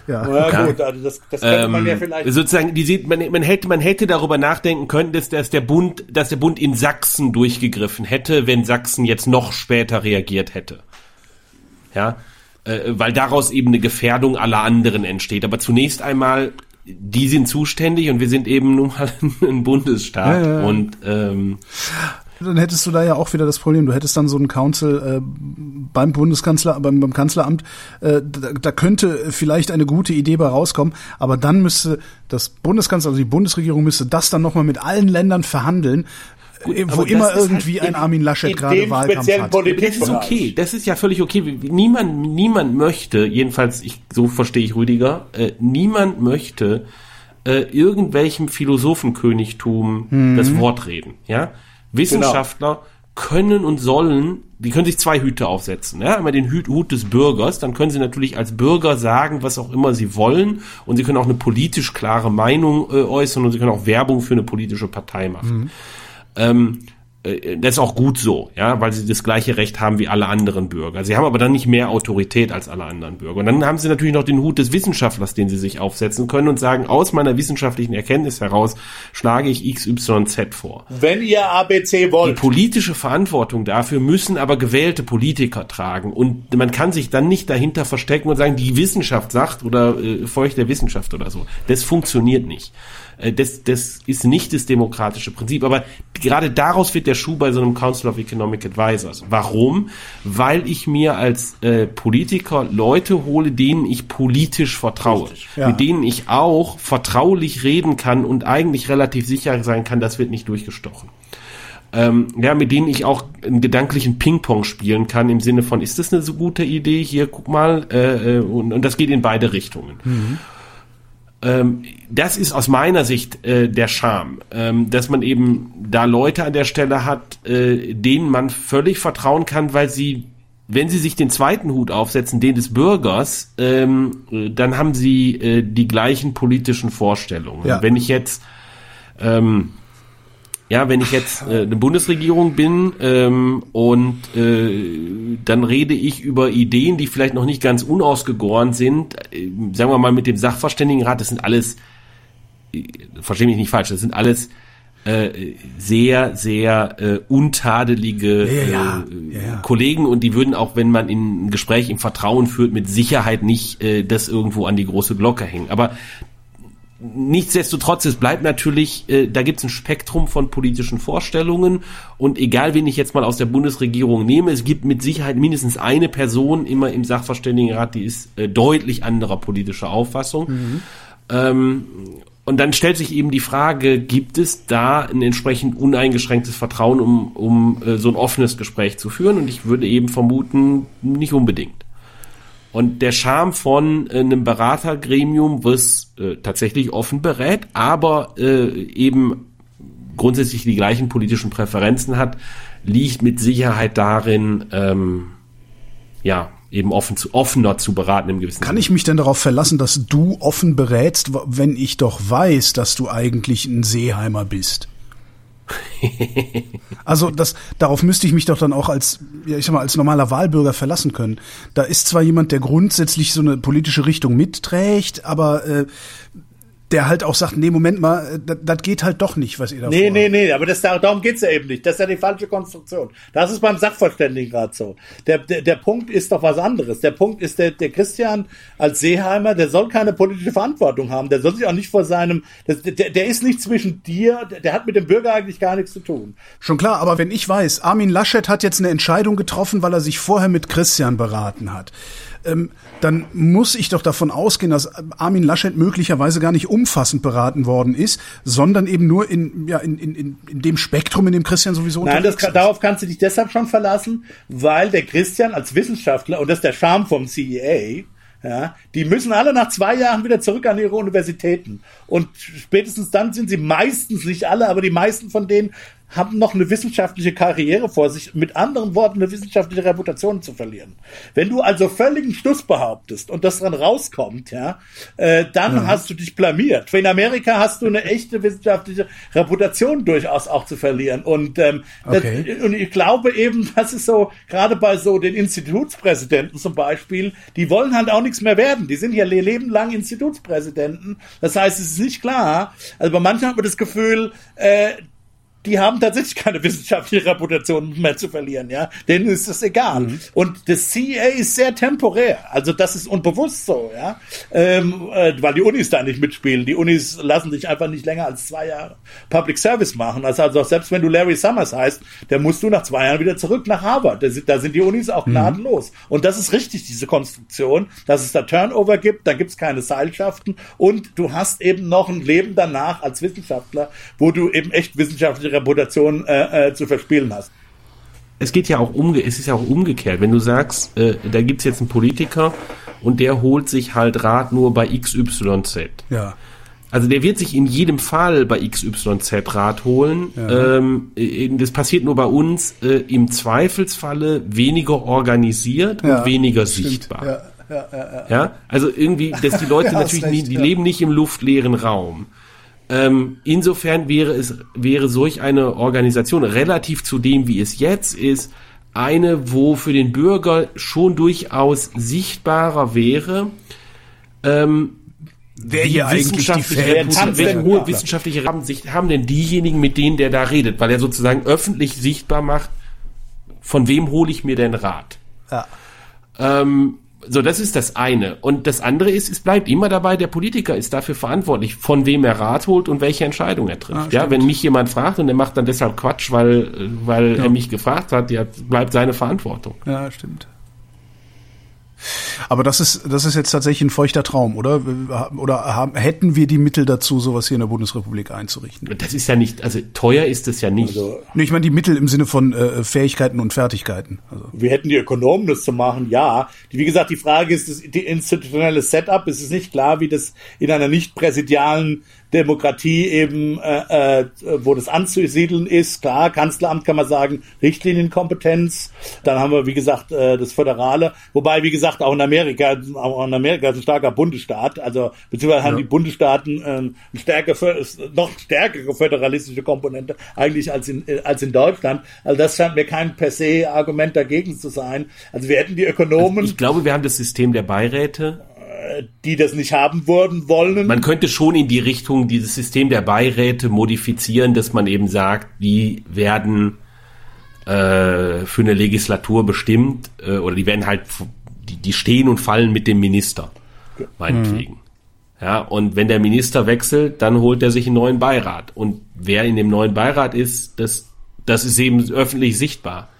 Ja, gut, also das könnte man ja vielleicht... Sozusagen, man hätte darüber nachdenken können, dass der Bund in Sachsen durchgegriffen hätte, wenn Sachsen jetzt noch später reagiert hätte. Ja, weil daraus eben eine Gefährdung aller anderen entsteht. Aber zunächst einmal, die sind zuständig und wir sind eben nun mal ein Bundesstaat. Ja. Und dann hättest du da ja auch wieder das Problem, du hättest dann so einen Council beim Bundeskanzler, beim Kanzleramt, da könnte vielleicht eine gute Idee bei rauskommen, aber dann müsste das Bundeskanzler, also die Bundesregierung müsste das dann nochmal mit allen Ländern verhandeln, gut, wo immer irgendwie halt ein Armin Laschet gerade Wahlkampf hat. Das ist okay, das ist ja völlig okay. Niemand möchte, jedenfalls so verstehe ich Rüdiger, niemand möchte irgendwelchem Philosophenkönigtum das Wort reden, ja? Wissenschaftler können und sollen, die können sich zwei Hüte aufsetzen. Ja? Einmal den Hut des Bürgers, dann können sie natürlich als Bürger sagen, was auch immer sie wollen, und sie können auch eine politisch klare Meinung äußern, und sie können auch Werbung für eine politische Partei machen. Das ist auch gut so, ja, weil sie das gleiche Recht haben wie alle anderen Bürger. Sie haben aber dann nicht mehr Autorität als alle anderen Bürger. Und dann haben sie natürlich noch den Hut des Wissenschaftlers, den sie sich aufsetzen können und sagen, aus meiner wissenschaftlichen Erkenntnis heraus schlage ich XYZ vor. Wenn ihr ABC wollt. Die politische Verantwortung dafür müssen aber gewählte Politiker tragen. Und man kann sich dann nicht dahinter verstecken und sagen, die Wissenschaft sagt oder folgt der Wissenschaft oder so. Das funktioniert nicht. Das ist nicht das demokratische Prinzip, aber gerade daraus wird der Schuh bei so einem Council of Economic Advisors. Warum? Weil ich mir als Politiker Leute hole, denen ich politisch vertraue, mit denen ich auch vertraulich reden kann und eigentlich relativ sicher sein kann, das wird nicht durchgestochen. Mit denen ich auch einen gedanklichen Ping-Pong spielen kann, im Sinne von, ist das eine so gute Idee? Hier, guck mal, und das geht in beide Richtungen. Das ist aus meiner Sicht der Charme, dass man eben da Leute an der Stelle hat, denen man völlig vertrauen kann, weil sie, wenn sie sich den zweiten Hut aufsetzen, den des Bürgers, dann haben sie die gleichen politischen Vorstellungen. Ja. Wenn ich jetzt eine Bundesregierung bin und dann rede ich über Ideen, die vielleicht noch nicht ganz unausgegoren sind, sagen wir mal mit dem Sachverständigenrat, das sind alles, verstehe mich nicht falsch, das sind alles sehr, sehr untadelige Kollegen, und die würden auch, wenn man in ein Gespräch im Vertrauen führt, mit Sicherheit nicht das irgendwo an die große Glocke hängen. Aber nichtsdestotrotz, es bleibt natürlich, da gibt es ein Spektrum von politischen Vorstellungen, und egal, wen ich jetzt mal aus der Bundesregierung nehme, es gibt mit Sicherheit mindestens eine Person immer im Sachverständigenrat, die ist deutlich anderer politischer Auffassung. Und dann stellt sich eben die Frage, gibt es da ein entsprechend uneingeschränktes Vertrauen, um so ein offenes Gespräch zu führen? Und ich würde eben vermuten, nicht unbedingt. Und der Charme von einem Beratergremium, was tatsächlich offen berät, aber eben grundsätzlich die gleichen politischen Präferenzen hat, liegt mit Sicherheit darin, eben offener zu beraten im gewissen Sinne. Kann ich mich denn darauf verlassen, dass du offen berätst, wenn ich doch weiß, dass du eigentlich ein Seeheimer bist? Also darauf müsste ich mich doch dann auch als normaler Wahlbürger verlassen können. Da ist zwar jemand, der grundsätzlich so eine politische Richtung mitträgt, aber der halt auch sagt, nee, Moment mal, das geht halt doch nicht, was ihr da vorhabt. Nee, aber darum geht's ja eben nicht. Das ist ja die falsche Konstruktion. Das ist beim Sachverständigenrat so. Der Punkt ist doch was anderes. Der Punkt ist, der Christian als Seeheimer, der soll keine politische Verantwortung haben. Der soll sich auch nicht vor seinem, der ist nicht zwischen dir, der hat mit dem Bürger eigentlich gar nichts zu tun. Schon klar, aber wenn ich weiß, Armin Laschet hat jetzt eine Entscheidung getroffen, weil er sich vorher mit Christian beraten hat, dann muss ich doch davon ausgehen, dass Armin Laschet möglicherweise gar nicht umfassend beraten worden ist, sondern eben nur in dem Spektrum, in dem Christian sowieso unterwegs ist. Darauf kannst du dich deshalb schon verlassen, weil der Christian als Wissenschaftler, und das ist der Charme vom CEA, ja, die müssen alle nach 2 Jahren wieder zurück an ihre Universitäten. Und spätestens dann sind sie meistens, nicht alle, aber die meisten von denen haben noch eine wissenschaftliche Karriere vor sich, mit anderen Worten eine wissenschaftliche Reputation zu verlieren. Wenn du also völligen Stuss behauptest und das dann rauskommt, dann hast du dich blamiert. In Amerika hast du eine echte wissenschaftliche Reputation durchaus auch zu verlieren. Und ich glaube eben, das ist so, gerade bei so den Institutspräsidenten zum Beispiel, die wollen halt auch nichts mehr werden. Die sind ja ihr Leben lang Institutspräsidenten. Das heißt, es ist nicht klar. Also bei manchen hat man das Gefühl, die haben tatsächlich keine wissenschaftliche Reputation mehr zu verlieren, ja. Denen ist das egal. Und das CEA ist sehr temporär. Also das ist unbewusst so, ja. Weil die Unis da nicht mitspielen. Die Unis lassen sich einfach nicht länger als 2 Jahre Public Service machen. Also selbst wenn du Larry Summers heißt, dann musst du nach 2 Jahren wieder zurück nach Harvard. Da sind die Unis auch gnadenlos. Und das ist richtig, diese Konstruktion, dass es da Turnover gibt, da gibt es keine Seilschaften und du hast eben noch ein Leben danach als Wissenschaftler, wo du eben echt wissenschaftliche Reputation zu verspielen hast. Es ist ja auch umgekehrt, wenn du sagst, da gibt's jetzt einen Politiker und der holt sich halt Rat nur bei XYZ. Ja. Also der wird sich in jedem Fall bei XYZ Rat holen. Ja. Das passiert nur bei uns im Zweifelsfalle weniger organisiert und weniger sichtbar. Ja, also irgendwie, dass die Leute natürlich die leben nicht im luftleeren Raum. Insofern wäre solch eine Organisation relativ zu dem, wie es jetzt ist, eine, wo für den Bürger schon durchaus sichtbarer wäre, wer hier eigentlich welche hohe wissenschaftliche Rahmensicht haben denn diejenigen, mit denen der da redet, weil er sozusagen öffentlich sichtbar macht, von wem hole ich mir denn Rat? Ja. So, das ist das eine. Und das andere ist, es bleibt immer dabei, der Politiker ist dafür verantwortlich, von wem er Rat holt und welche Entscheidung er trifft. Ja, wenn mich jemand fragt und er macht dann deshalb Quatsch, weil er mich gefragt hat, bleibt seine Verantwortung. Ja, stimmt. Aber das ist jetzt tatsächlich ein feuchter Traum, oder? Hätten wir die Mittel dazu, sowas hier in der Bundesrepublik einzurichten? Das ist ja nicht, also teuer ist es ja nicht. Also, ich meine die Mittel im Sinne von Fähigkeiten und Fertigkeiten. Also. Wir hätten die Ökonomen, das zu machen, ja. Wie gesagt, die Frage ist, die institutionelle Setup, es ist nicht klar, wie das in einer nicht präsidialen Demokratie eben, wo das anzusiedeln ist. Klar, Kanzleramt kann man sagen, Richtlinienkompetenz. Dann haben wir, wie gesagt, das Föderale. Wobei, wie gesagt, auch in Amerika ist ein starker Bundesstaat. Also, beziehungsweise haben die Bundesstaaten eine noch stärkere föderalistische Komponente eigentlich als in Deutschland. Also, das scheint mir kein per se Argument dagegen zu sein. Also, wir hätten die Ökonomen. Also ich glaube, wir haben das System der Beiräte, die das nicht haben wollen. Man könnte schon in die Richtung dieses System der Beiräte modifizieren, dass man eben sagt, die werden für eine Legislatur bestimmt oder die werden halt, die stehen und fallen mit dem Minister, meinetwegen. Ja, und wenn der Minister wechselt, dann holt er sich einen neuen Beirat. Und wer in dem neuen Beirat ist, das ist eben öffentlich sichtbar.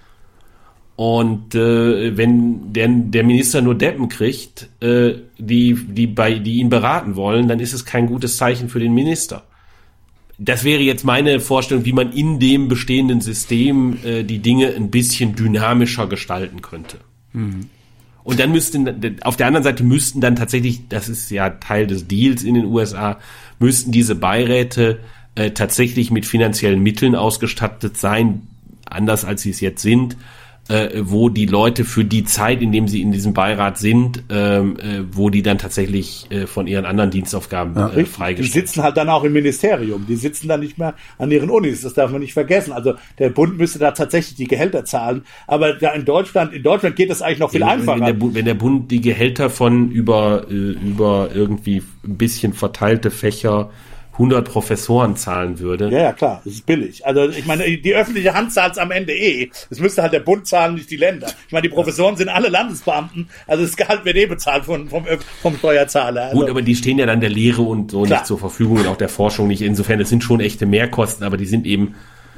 Und wenn der Minister nur Deppen kriegt, die ihn beraten wollen, dann ist es kein gutes Zeichen für den Minister. Das wäre jetzt meine Vorstellung, wie man in dem bestehenden System die Dinge ein bisschen dynamischer gestalten könnte. Und dann auf der anderen Seite müssten dann tatsächlich, das ist ja Teil des Deals in den USA, müssten diese Beiräte tatsächlich mit finanziellen Mitteln ausgestattet sein, anders als sie es jetzt sind, wo die Leute für die Zeit, in dem sie in diesem Beirat sind, wo die dann tatsächlich von ihren anderen Dienstaufgaben freigestellt. Die sitzen halt dann auch im Ministerium, die sitzen dann nicht mehr an ihren Unis, das darf man nicht vergessen. Also der Bund müsste da tatsächlich die Gehälter zahlen, aber da in Deutschland geht das eigentlich noch viel einfacher. Wenn der Bund die Gehälter von über irgendwie ein bisschen verteilte Fächer 100 Professoren zahlen würde. Ja, klar, das ist billig. Also ich meine, die öffentliche Hand zahlt es am Ende Das müsste halt der Bund zahlen, nicht die Länder. Ich meine, die Professoren sind alle Landesbeamten, also das Gehalt wird bezahlt vom Steuerzahler. Also gut, aber die stehen ja dann der Lehre und so nicht zur Verfügung und auch der Forschung nicht. Insofern, das sind schon echte Mehrkosten, aber die sind eben,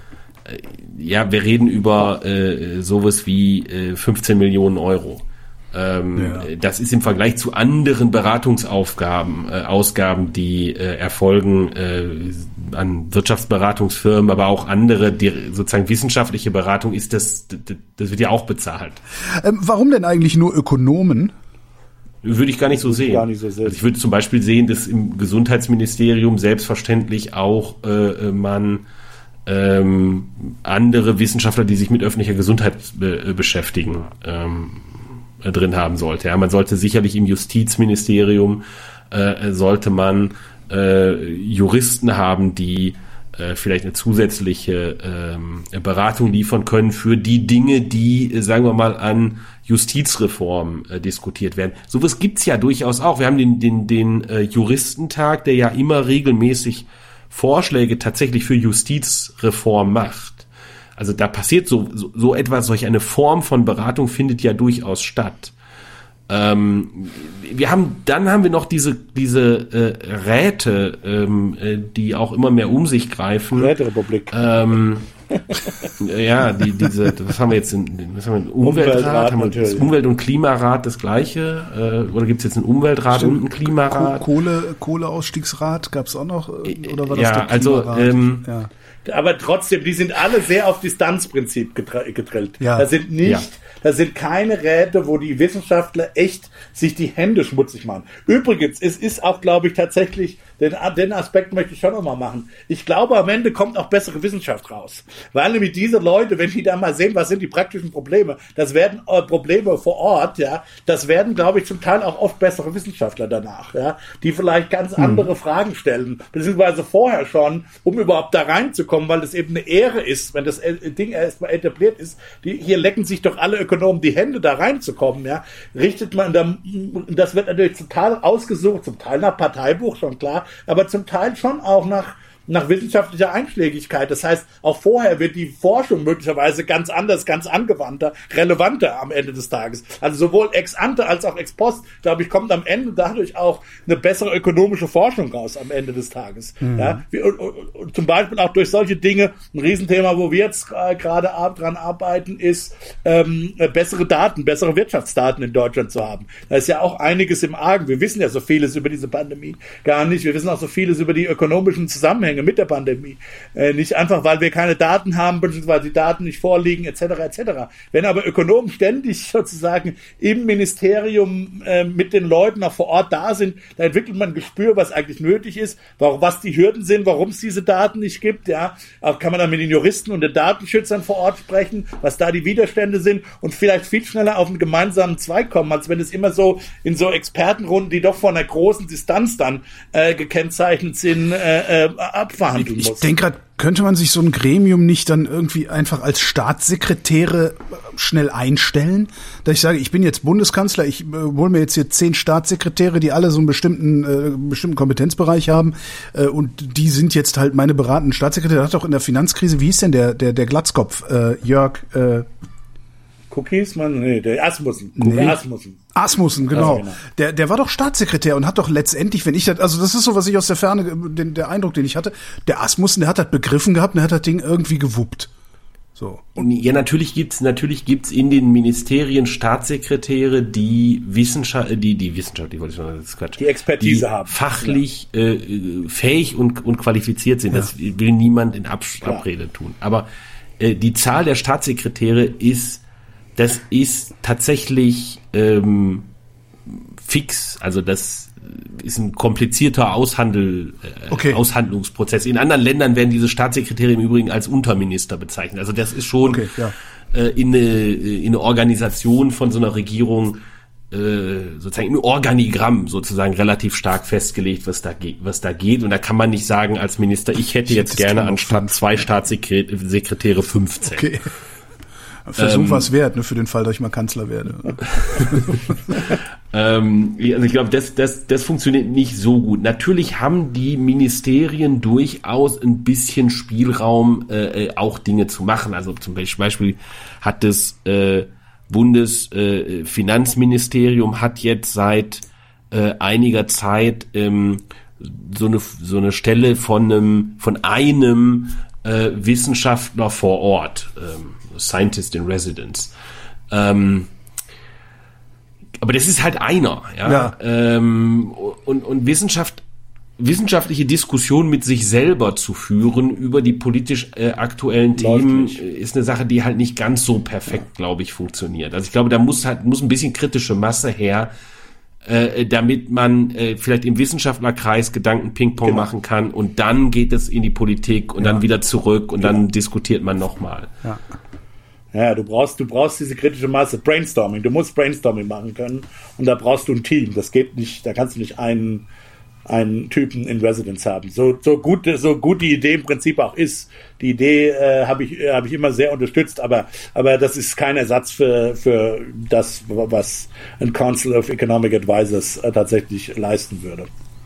wir reden über sowas wie 15 Millionen Euro. Das ist im Vergleich zu anderen Ausgaben, die erfolgen an Wirtschaftsberatungsfirmen, aber auch andere, die sozusagen wissenschaftliche Beratung ist, das wird ja auch bezahlt. Warum denn eigentlich nur Ökonomen? Würde ich gar nicht so sehen. Also ich würde zum Beispiel sehen, dass im Gesundheitsministerium selbstverständlich auch man andere Wissenschaftler, die sich mit öffentlicher Gesundheit beschäftigen, drin haben sollte. Ja, man sollte sicherlich im Justizministerium sollte man Juristen haben, die vielleicht eine zusätzliche Beratung liefern können für die Dinge, die, sagen wir mal, an Justizreform diskutiert werden. Sowas gibt's ja durchaus auch. Wir haben den Juristentag, der ja immer regelmäßig Vorschläge tatsächlich für Justizreform macht. Also da passiert so etwas, solch eine Form von Beratung findet ja durchaus statt. Dann haben wir noch diese Räte, die auch immer mehr um sich greifen. Räterepublik. Ja, was haben wir jetzt? Umweltrat, haben wir das Umwelt- und Klimarat das gleiche? Oder gibt es jetzt einen Umweltrat und einen Klimarat? Kohleausstiegsrat gab es auch noch? Oder war das ja, der Klimarat? also aber trotzdem, die sind alle sehr auf Distanzprinzip gedrillt. Ja. Da sind keine Räte, wo die Wissenschaftler echt sich die Hände schmutzig machen. Übrigens, es ist auch, glaube ich, tatsächlich, den Aspekt möchte ich schon nochmal machen. Ich glaube, am Ende kommt auch bessere Wissenschaft raus. Weil nämlich diese Leute, wenn die da mal sehen, was sind die praktischen Probleme, das werden Probleme vor Ort, ja, das werden, glaube ich, zum Teil auch oft bessere Wissenschaftler danach, ja, die vielleicht ganz andere Fragen stellen, beziehungsweise vorher schon, um überhaupt da reinzukommen, weil das eben eine Ehre ist, wenn das Ding erstmal etabliert ist. Hier lecken sich doch alle Ökonomen die Hände, da reinzukommen, ja. Richtet man da, das wird natürlich total ausgesucht, zum Teil nach Parteibuch, schon klar, aber zum Teil schon auch nach wissenschaftlicher Einschlägigkeit. Das heißt, auch vorher wird die Forschung möglicherweise ganz anders, ganz angewandter, relevanter am Ende des Tages. Also sowohl ex ante als auch ex post, glaube ich, kommt am Ende dadurch auch eine bessere ökonomische Forschung raus am Ende des Tages. Mhm. Ja, und zum Beispiel auch durch solche Dinge, ein Riesenthema, wo wir jetzt gerade dran arbeiten, ist bessere Daten, bessere Wirtschaftsdaten in Deutschland zu haben. Da ist ja auch einiges im Argen. Wir wissen ja so vieles über diese Pandemie gar nicht. Wir wissen auch so vieles über die ökonomischen Zusammenhänge mit der Pandemie. Nicht einfach, weil wir keine Daten haben, beziehungsweise die Daten nicht vorliegen, etc. etc. Wenn aber Ökonomen ständig sozusagen im Ministerium mit den Leuten auch vor Ort da sind, da entwickelt man ein Gespür, was eigentlich nötig ist, was die Hürden sind, warum es diese Daten nicht gibt. Ja, auch kann man dann mit den Juristen und den Datenschützern vor Ort sprechen, was da die Widerstände sind und vielleicht viel schneller auf einen gemeinsamen Zweig kommen, als wenn es immer so in so Expertenrunden, die doch von einer großen Distanz dann gekennzeichnet sind, abverhandeln muss. Ich denke gerade, könnte man sich so ein Gremium nicht dann irgendwie einfach als Staatssekretäre schnell einstellen? Dass ich sage, ich bin jetzt Bundeskanzler, ich hole mir jetzt hier 10 Staatssekretäre, die alle so einen bestimmten Kompetenzbereich haben und die sind jetzt halt meine beratenden Staatssekretäre. Der hat doch in der Finanzkrise, wie hieß denn der Glatzkopf? Jörg Cookies, der Asmussen. Asmussen, genau. Der war doch Staatssekretär und hat doch letztendlich, wenn ich das, also das ist so, was ich aus der Ferne, der Eindruck, den ich hatte, der Asmussen, der hat das begriffen gehabt und der hat das Ding irgendwie gewuppt. So. Ja, natürlich gibt's in den Ministerien Staatssekretäre, die Expertise haben, fachlich fähig und qualifiziert sind. Ja. Das will niemand in Abrede tun. Aber die Zahl der Staatssekretäre ist tatsächlich fix. Also das ist ein komplizierter Aushandlungsprozess. In anderen Ländern werden diese Staatssekretäre im Übrigen als Unterminister bezeichnet. Also das ist schon in eine Organisation von so einer Regierung sozusagen im Organigramm sozusagen relativ stark festgelegt, was da geht. Und da kann man nicht sagen als Minister, ich hätte jetzt gerne anstatt 2 Staatssekretäre 15. Okay. Versuch was wert, ne, für den Fall, dass ich mal Kanzler werde. Also ich glaube, das funktioniert nicht so gut. Natürlich haben die Ministerien durchaus ein bisschen Spielraum, auch Dinge zu machen. Also zum Beispiel hat das Bundesfinanzministerium hat jetzt seit einiger Zeit so eine Stelle von einem Wissenschaftler vor Ort, Scientist in Residence. Aber das ist halt einer, ja. Und wissenschaftliche Diskussion mit sich selber zu führen über die politisch aktuellen Themen ist eine Sache, die halt nicht ganz so perfekt, glaube ich, funktioniert. Also ich glaube, da muss ein bisschen kritische Masse her, damit man vielleicht im Wissenschaftlerkreis Gedanken Ping-Pong machen kann und dann geht es in die Politik und dann wieder zurück und dann diskutiert man nochmal. Ja. Ja, du brauchst diese kritische Masse, Brainstorming. Du musst Brainstorming machen können und da brauchst du ein Team. Das geht nicht, da kannst du nicht einen Typen in Residence haben. So gut die Idee im Prinzip auch ist. Die Idee habe ich immer sehr unterstützt, aber das ist kein Ersatz für das, was ein Council of Economic Advisors tatsächlich leisten würde.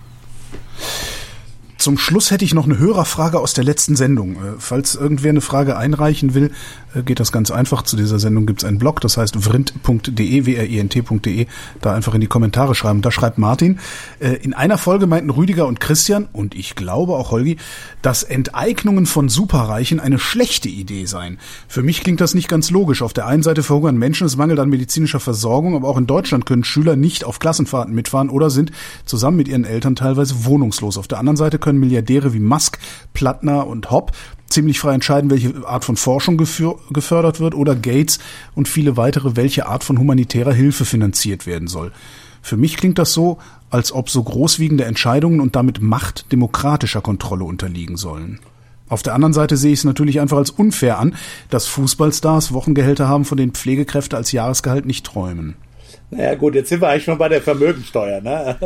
Zum Schluss hätte ich noch eine Hörerfrage aus der letzten Sendung. Falls irgendwer eine Frage einreichen will, geht das ganz einfach. Zu dieser Sendung gibt es einen Blog, das heißt vrint.de, WRINT.de. Da einfach in die Kommentare schreiben. Da schreibt Martin, in einer Folge meinten Rüdiger und Christian, und ich glaube auch Holgi, dass Enteignungen von Superreichen eine schlechte Idee seien. Für mich klingt das nicht ganz logisch. Auf der einen Seite verhungern Menschen, es mangelt an medizinischer Versorgung, aber auch in Deutschland können Schüler nicht auf Klassenfahrten mitfahren oder sind zusammen mit ihren Eltern teilweise wohnungslos. Auf der anderen Seite können Milliardäre wie Musk, Plattner und Hopp ziemlich frei entscheiden, welche Art von Forschung gefördert wird oder Gates und viele weitere, welche Art von humanitärer Hilfe finanziert werden soll. Für mich klingt das so, als ob so großwiegende Entscheidungen und damit Macht demokratischer Kontrolle unterliegen sollen. Auf der anderen Seite sehe ich es natürlich einfach als unfair an, dass Fußballstars Wochengehälter haben, von denen Pflegekräfte als Jahresgehalt nicht träumen. Naja gut, jetzt sind wir eigentlich schon bei der Vermögensteuer, ne?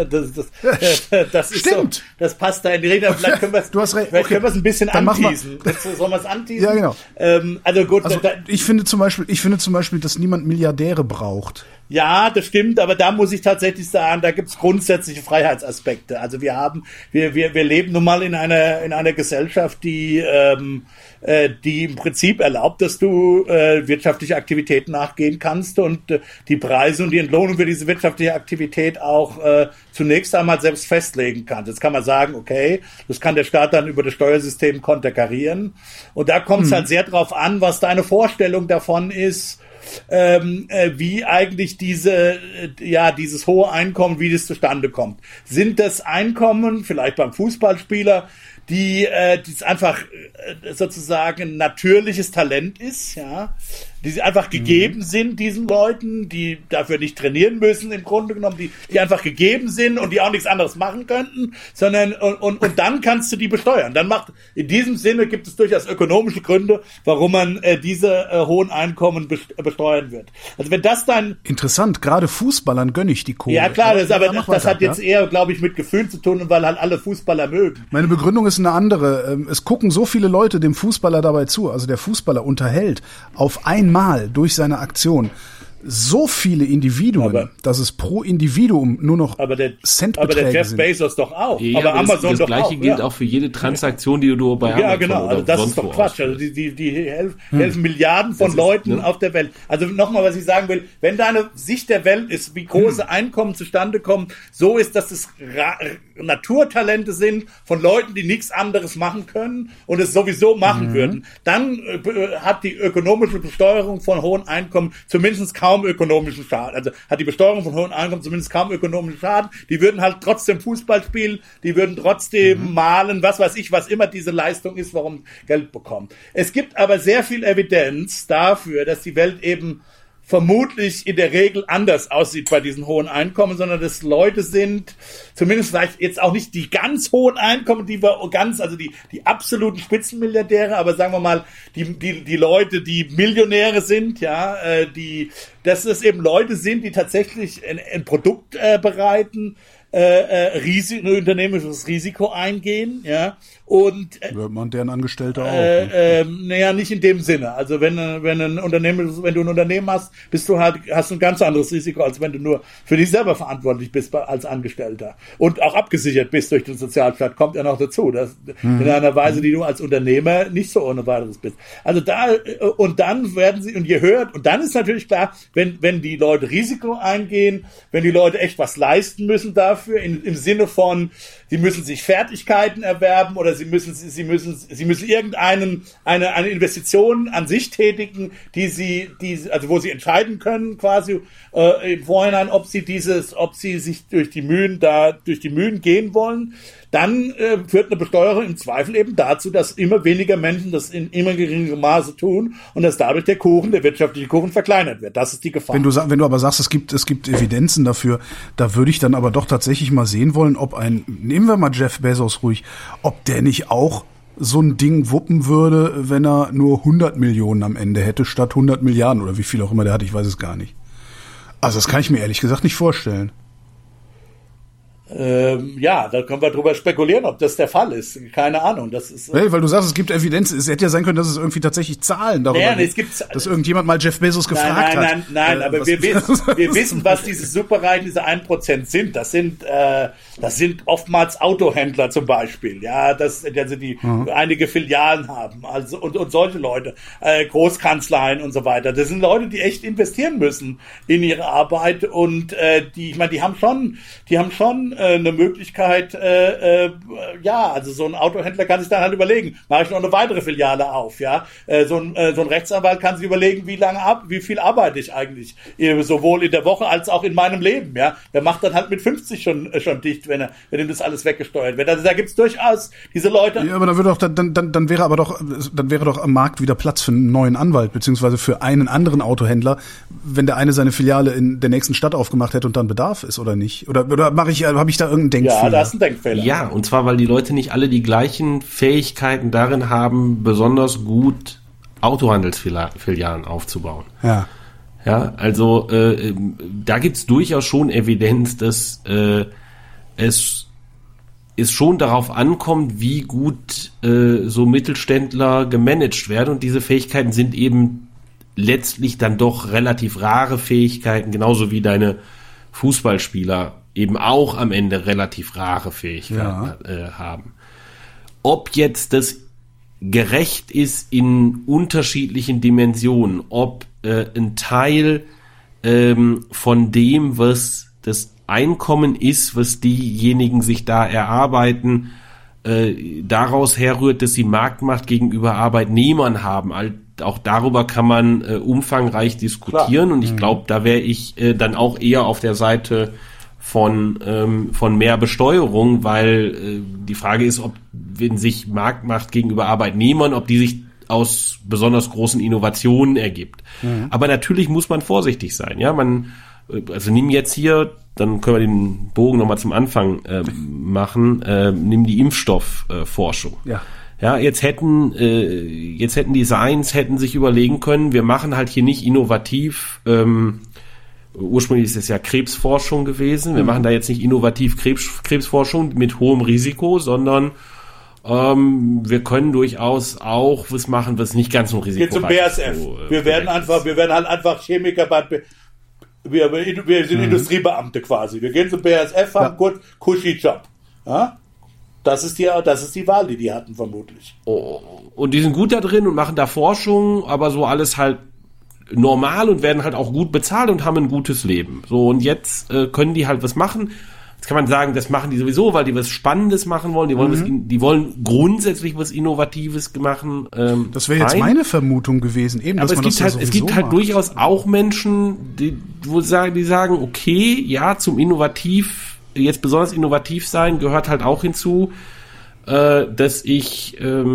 Das ist Stimmt. So, das passt da in die Rede. Vielleicht können wir es, Du hast recht. vielleicht können wir es ein bisschen Dann anteasen. Sollen wir es anteasen? Ja, genau. Also gut. Also ich finde zum Beispiel, dass niemand Milliardäre braucht. Ja, das stimmt, aber da muss ich tatsächlich sagen, da gibt's grundsätzliche Freiheitsaspekte. Also wir leben nun mal in einer Gesellschaft, die im Prinzip erlaubt, dass du wirtschaftliche Aktivitäten nachgehen kannst und die Preise und die Entlohnung für diese wirtschaftliche Aktivität auch zunächst einmal selbst festlegen kannst. Jetzt kann man sagen, okay, das kann der Staat dann über das Steuersystem konterkarieren. Und da kommt es halt sehr drauf an, was deine Vorstellung davon ist, wie eigentlich dieses hohe Einkommen, wie das zustande kommt. Sind das Einkommen, vielleicht beim Fußballspieler, die einfach sozusagen ein natürliches Talent ist, ja, die einfach gegeben sind diesen Leuten, die dafür nicht trainieren müssen im Grunde genommen, die einfach gegeben sind und die auch nichts anderes machen könnten, sondern und dann kannst du die besteuern. In diesem Sinne gibt es durchaus ökonomische Gründe, warum man diese hohen Einkommen besteuern wird. Also wenn das dann interessant, gerade Fußballern gönne ich die Kohle. Ja klar, das hat jetzt eher, glaube ich, mit Gefühl zu tun, weil halt alle Fußballer mögen. Meine Begründung ist eine andere. Es gucken so viele Leute dem Fußballer dabei zu. Also der Fußballer unterhält auf einmal durch seine Aktion so viele Individuen, dass es pro Individuum nur noch Centbeträge sind. Aber der Jeff Bezos doch auch. Ja, aber Amazon doch auch. Das Gleiche gilt auch für jede Transaktion, die du bei Amazon Ja, genau. Also das ist doch Quatsch. Also die helfen Milliarden von Leuten auf der Welt. Also nochmal, was ich sagen will, wenn deine Sicht der Welt ist, wie große Einkommen zustande kommen, so ist, dass es Naturtalente sind von Leuten, die nichts anderes machen können und es sowieso machen würden, dann hat die ökonomische Besteuerung von hohen Einkommen zumindest kaum ökonomischen Schaden. Also hat die Besteuerung von hohen Einkommen zumindest kaum ökonomischen Schaden. Die würden halt trotzdem Fußball spielen, die würden trotzdem malen, was weiß ich, was immer diese Leistung ist, warum Geld bekommen. Es gibt aber sehr viel Evidenz dafür, dass die Welt eben vermutlich in der Regel anders aussieht bei diesen hohen Einkommen, sondern dass Leute sind, zumindest vielleicht jetzt auch nicht die ganz hohen Einkommen, also die absoluten Spitzenmilliardäre, aber sagen wir mal, die Leute, die Millionäre sind, ja, dass es eben Leute sind, die tatsächlich ein Produkt bereiten, ein unternehmerisches Risiko eingehen, ja, und wird man deren Angestellter auch? Naja, nicht in dem Sinne. Also wenn du ein Unternehmen hast, hast du ein ganz anderes Risiko, als wenn du nur für dich selber verantwortlich bist als Angestellter und auch abgesichert bist durch den Sozialstaat, kommt ja noch dazu, dass in einer Weise, die du als Unternehmer nicht so ohne weiteres bist. Also und dann werden sie, und je höher, und dann ist natürlich klar, wenn die Leute Risiko eingehen, wenn die Leute echt was leisten müssen dafür, dafür im Sinne von, sie müssen sich Fertigkeiten erwerben oder sie müssen irgendeine Investition an sich tätigen, also wo sie entscheiden können quasi im Vorhinein, ob sie sich durch die Mühen gehen wollen. Dann führt eine Besteuerung im Zweifel eben dazu, dass immer weniger Menschen das in immer geringerem Maße tun und dass dadurch der wirtschaftliche Kuchen verkleinert wird. Das ist die Gefahr. Wenn du aber sagst, es gibt Evidenzen dafür, da würde ich dann aber doch tatsächlich mal sehen wollen, nehmen wir mal Jeff Bezos ruhig, ob der nicht auch so ein Ding wuppen würde, wenn er nur 100 Millionen am Ende hätte, statt 100 Milliarden oder wie viel auch immer der hat, ich weiß es gar nicht. Also das kann ich mir ehrlich gesagt nicht vorstellen. Ja, da können wir drüber spekulieren, ob das der Fall ist. Keine Ahnung. Das ist. Weil du sagst, es gibt Evidenz. Es hätte ja sein können, dass es irgendwie tatsächlich Zahlen darüber gibt, dass irgendjemand mal Jeff Bezos gefragt hat. Nein, aber wir wissen, was diese Superreichen, diese 1% sind. Das sind oftmals Autohändler zum Beispiel. Ja, die einige Filialen haben. Also, und solche Leute. Großkanzleien und so weiter. Das sind Leute, die echt investieren müssen in ihre Arbeit und, die haben schon eine Möglichkeit, also so ein Autohändler kann sich dann halt überlegen, mache ich noch eine weitere Filiale auf, ja. So ein Rechtsanwalt kann sich überlegen, wie viel arbeite ich eigentlich, sowohl in der Woche als auch in meinem Leben, ja. Der macht dann halt mit 50 schon dicht, wenn ihm das alles weggesteuert wird. Also da gibt's durchaus diese Leute. Ja, aber dann wäre doch am Markt wieder Platz für einen neuen Anwalt, beziehungsweise für einen anderen Autohändler, wenn der eine seine Filiale in der nächsten Stadt aufgemacht hätte und dann Bedarf ist, oder nicht? Oder habe ich da irgendeinen Denkfehler? Ja, da ist ein Denkfehler. Ja, und zwar, weil die Leute nicht alle die gleichen Fähigkeiten darin haben, besonders gut Autohandelsfilialen aufzubauen. Ja. Ja, also da gibt's durchaus schon Evidenz, dass es schon darauf ankommt, wie gut so Mittelständler gemanagt werden, und diese Fähigkeiten sind eben letztlich dann doch relativ rare Fähigkeiten, genauso wie deine Fußballspieler eben auch am Ende relativ rare Fähigkeiten haben. Ob jetzt das gerecht ist in unterschiedlichen Dimensionen, ob ein Teil von dem, was das Einkommen ist, was diejenigen sich da erarbeiten, daraus herrührt, dass sie Marktmacht gegenüber Arbeitnehmern haben. Auch darüber kann man umfangreich diskutieren. Klar. Und ich glaube, da wäre ich dann auch eher auf der Seite von mehr Besteuerung, weil die Frage ist, wenn sich Marktmacht gegenüber Arbeitnehmern, ob die sich aus besonders großen Innovationen ergibt. Mhm. Aber natürlich muss man vorsichtig sein. Ja, nimm jetzt hier, dann können wir den Bogen nochmal zum Anfang machen, nimm die Impfstoffforschung. Ja, jetzt hätten Designs sich überlegen können, wir machen halt hier nicht innovativ, ursprünglich ist es ja Krebsforschung gewesen, wir machen da jetzt nicht innovativ Krebsforschung mit hohem Risiko, sondern wir können durchaus auch was machen, was nicht ganz so risikoreich ist. Geht zum BASF. Wir werden halt einfach Chemiker wir sind Industriebeamte quasi. Wir gehen zum BASF, haben gut Cushy-Job. Ja? Das ist die Wahl, die hatten vermutlich. Oh, und die sind gut da drin und machen da Forschung, aber so alles halt normal und werden halt auch gut bezahlt und haben ein gutes Leben. So, und jetzt können die halt was machen. Jetzt kann man sagen, das machen die sowieso, weil die was Spannendes machen wollen. Die wollen grundsätzlich was Innovatives machen. Das wäre jetzt meine Vermutung gewesen. Eben, aber es gibt halt durchaus auch Menschen, die sagen, okay, ja, jetzt besonders innovativ sein gehört halt auch hinzu, dass ich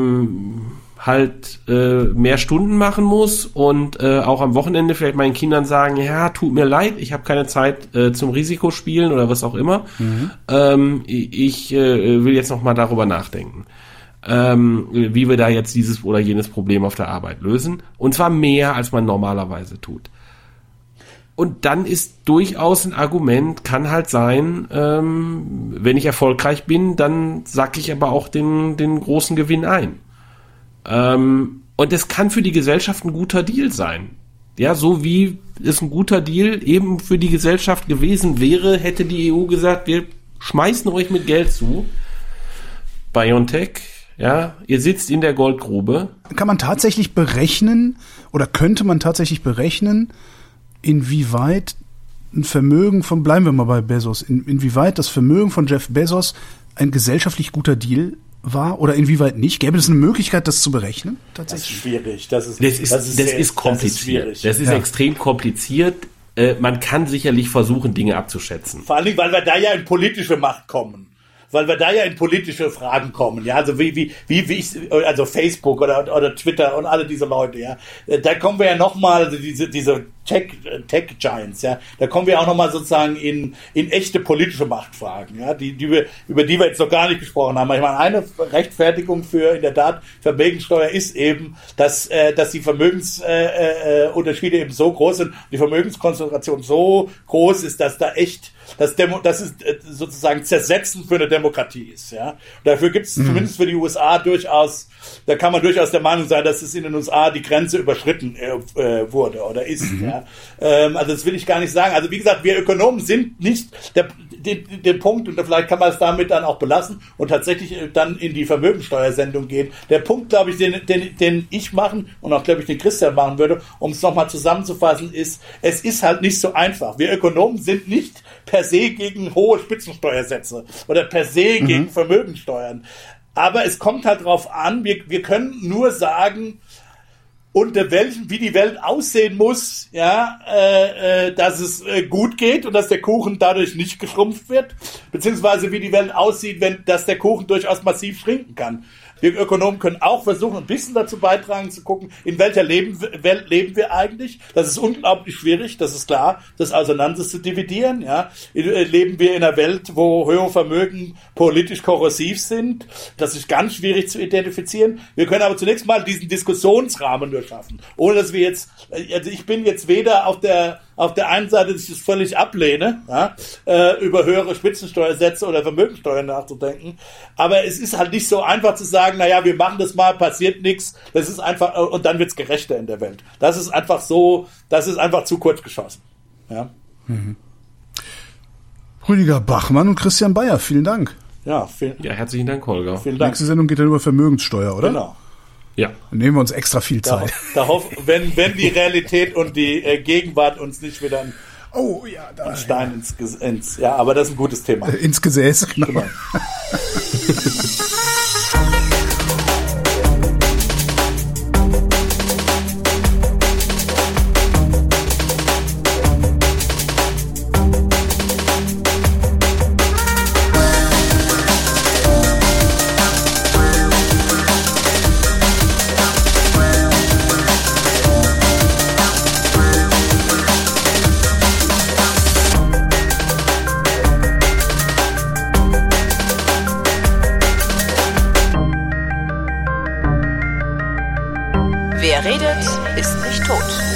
mehr Stunden machen muss und auch am Wochenende vielleicht meinen Kindern sagen, ja, tut mir leid, ich habe keine Zeit zum Risikospielen oder was auch immer. Ich will jetzt noch mal darüber nachdenken, wie wir da jetzt dieses oder jenes Problem auf der Arbeit lösen. Und zwar mehr, als man normalerweise tut. Und dann ist durchaus ein Argument, kann halt sein, wenn ich erfolgreich bin, dann sacke ich aber auch den großen Gewinn ein. Und es kann für die Gesellschaft ein guter Deal sein. Ja, so wie es ein guter Deal eben für die Gesellschaft gewesen wäre, hätte die EU gesagt, wir schmeißen euch mit Geld zu. BioNTech, ja, ihr sitzt in der Goldgrube. Kann man tatsächlich berechnen oder könnte man tatsächlich berechnen, inwieweit ein Vermögen bleiben wir mal bei Bezos, inwieweit das Vermögen von Jeff Bezos ein gesellschaftlich guter Deal war oder inwieweit nicht? Gäbe es eine Möglichkeit, das zu berechnen? Tatsächlich? Das ist schwierig. Das ist kompliziert. Das ist extrem kompliziert. Man kann sicherlich versuchen, Dinge abzuschätzen. Vor allen Dingen, weil wir da ja in politische Macht kommen. Weil wir da ja in politische Fragen kommen, ja, also wie ich, also Facebook oder Twitter und alle diese Leute, ja, da kommen wir ja nochmal, also diese Tech Giants, ja, da kommen wir auch nochmal sozusagen in echte politische Machtfragen, ja, über die wir jetzt noch gar nicht gesprochen haben. Ich meine, eine Rechtfertigung für in der Tat Vermögenssteuer ist eben, dass die Vermögensunterschiede eben so groß sind, die Vermögenskonzentration so groß ist, dass da echt das ist sozusagen Zersetzen für eine Demokratie ist, ja. Und dafür gibt es zumindest für die USA durchaus, da kann man durchaus der Meinung sein, dass es in den USA die Grenze überschritten wurde oder ist, ja. Also das will ich gar nicht sagen. Also wie gesagt, wir Ökonomen sind nicht den Punkt, und vielleicht kann man es damit dann auch belassen und tatsächlich dann in die Vermögensteuersendung gehen. Der Punkt, glaube ich, den ich machen und auch, glaube ich, den Christian machen würde, um es nochmal zusammenzufassen, ist, es ist halt nicht so einfach. Wir Ökonomen sind nicht per se gegen hohe Spitzensteuersätze oder per se gegen Vermögensteuern. Aber es kommt halt drauf an, wir können nur sagen, wie die Welt aussehen muss, ja, dass es gut geht und dass der Kuchen dadurch nicht geschrumpft wird, beziehungsweise wie die Welt aussieht, dass der Kuchen durchaus massiv schrinken kann. Wir Ökonomen können auch versuchen, ein bisschen dazu beitragen, zu gucken, in welcher Welt leben wir eigentlich. Das ist unglaublich schwierig, das ist klar, das auseinander zu dividieren. Ja. Leben wir in einer Welt, wo höhere Vermögen politisch korrosiv sind? Das ist ganz schwierig zu identifizieren. Wir können aber zunächst mal diesen Diskussionsrahmen nur schaffen, ohne dass wir jetzt, also ich bin jetzt weder auf der einen Seite, dass ich das völlig ablehne, ja, über höhere Spitzensteuersätze oder Vermögensteuern nachzudenken. Aber es ist halt nicht so einfach zu sagen, naja, wir machen das mal, passiert nichts, das ist einfach, und dann wird's gerechter in der Welt. Das ist einfach zu kurz geschossen. Ja. Rüdiger Bachmann und Christian Bayer, vielen Dank. Ja, herzlichen Dank, Holger. Vielen Dank. Nächste Sendung geht dann über Vermögenssteuer, oder? Genau. Ja. Dann nehmen wir uns extra viel Zeit. Wenn die Realität und die Gegenwart uns nicht wieder einen Stein ins ja, aber das ist ein gutes Thema. Ins Gesäß, genau. Wer redet, ist nicht tot.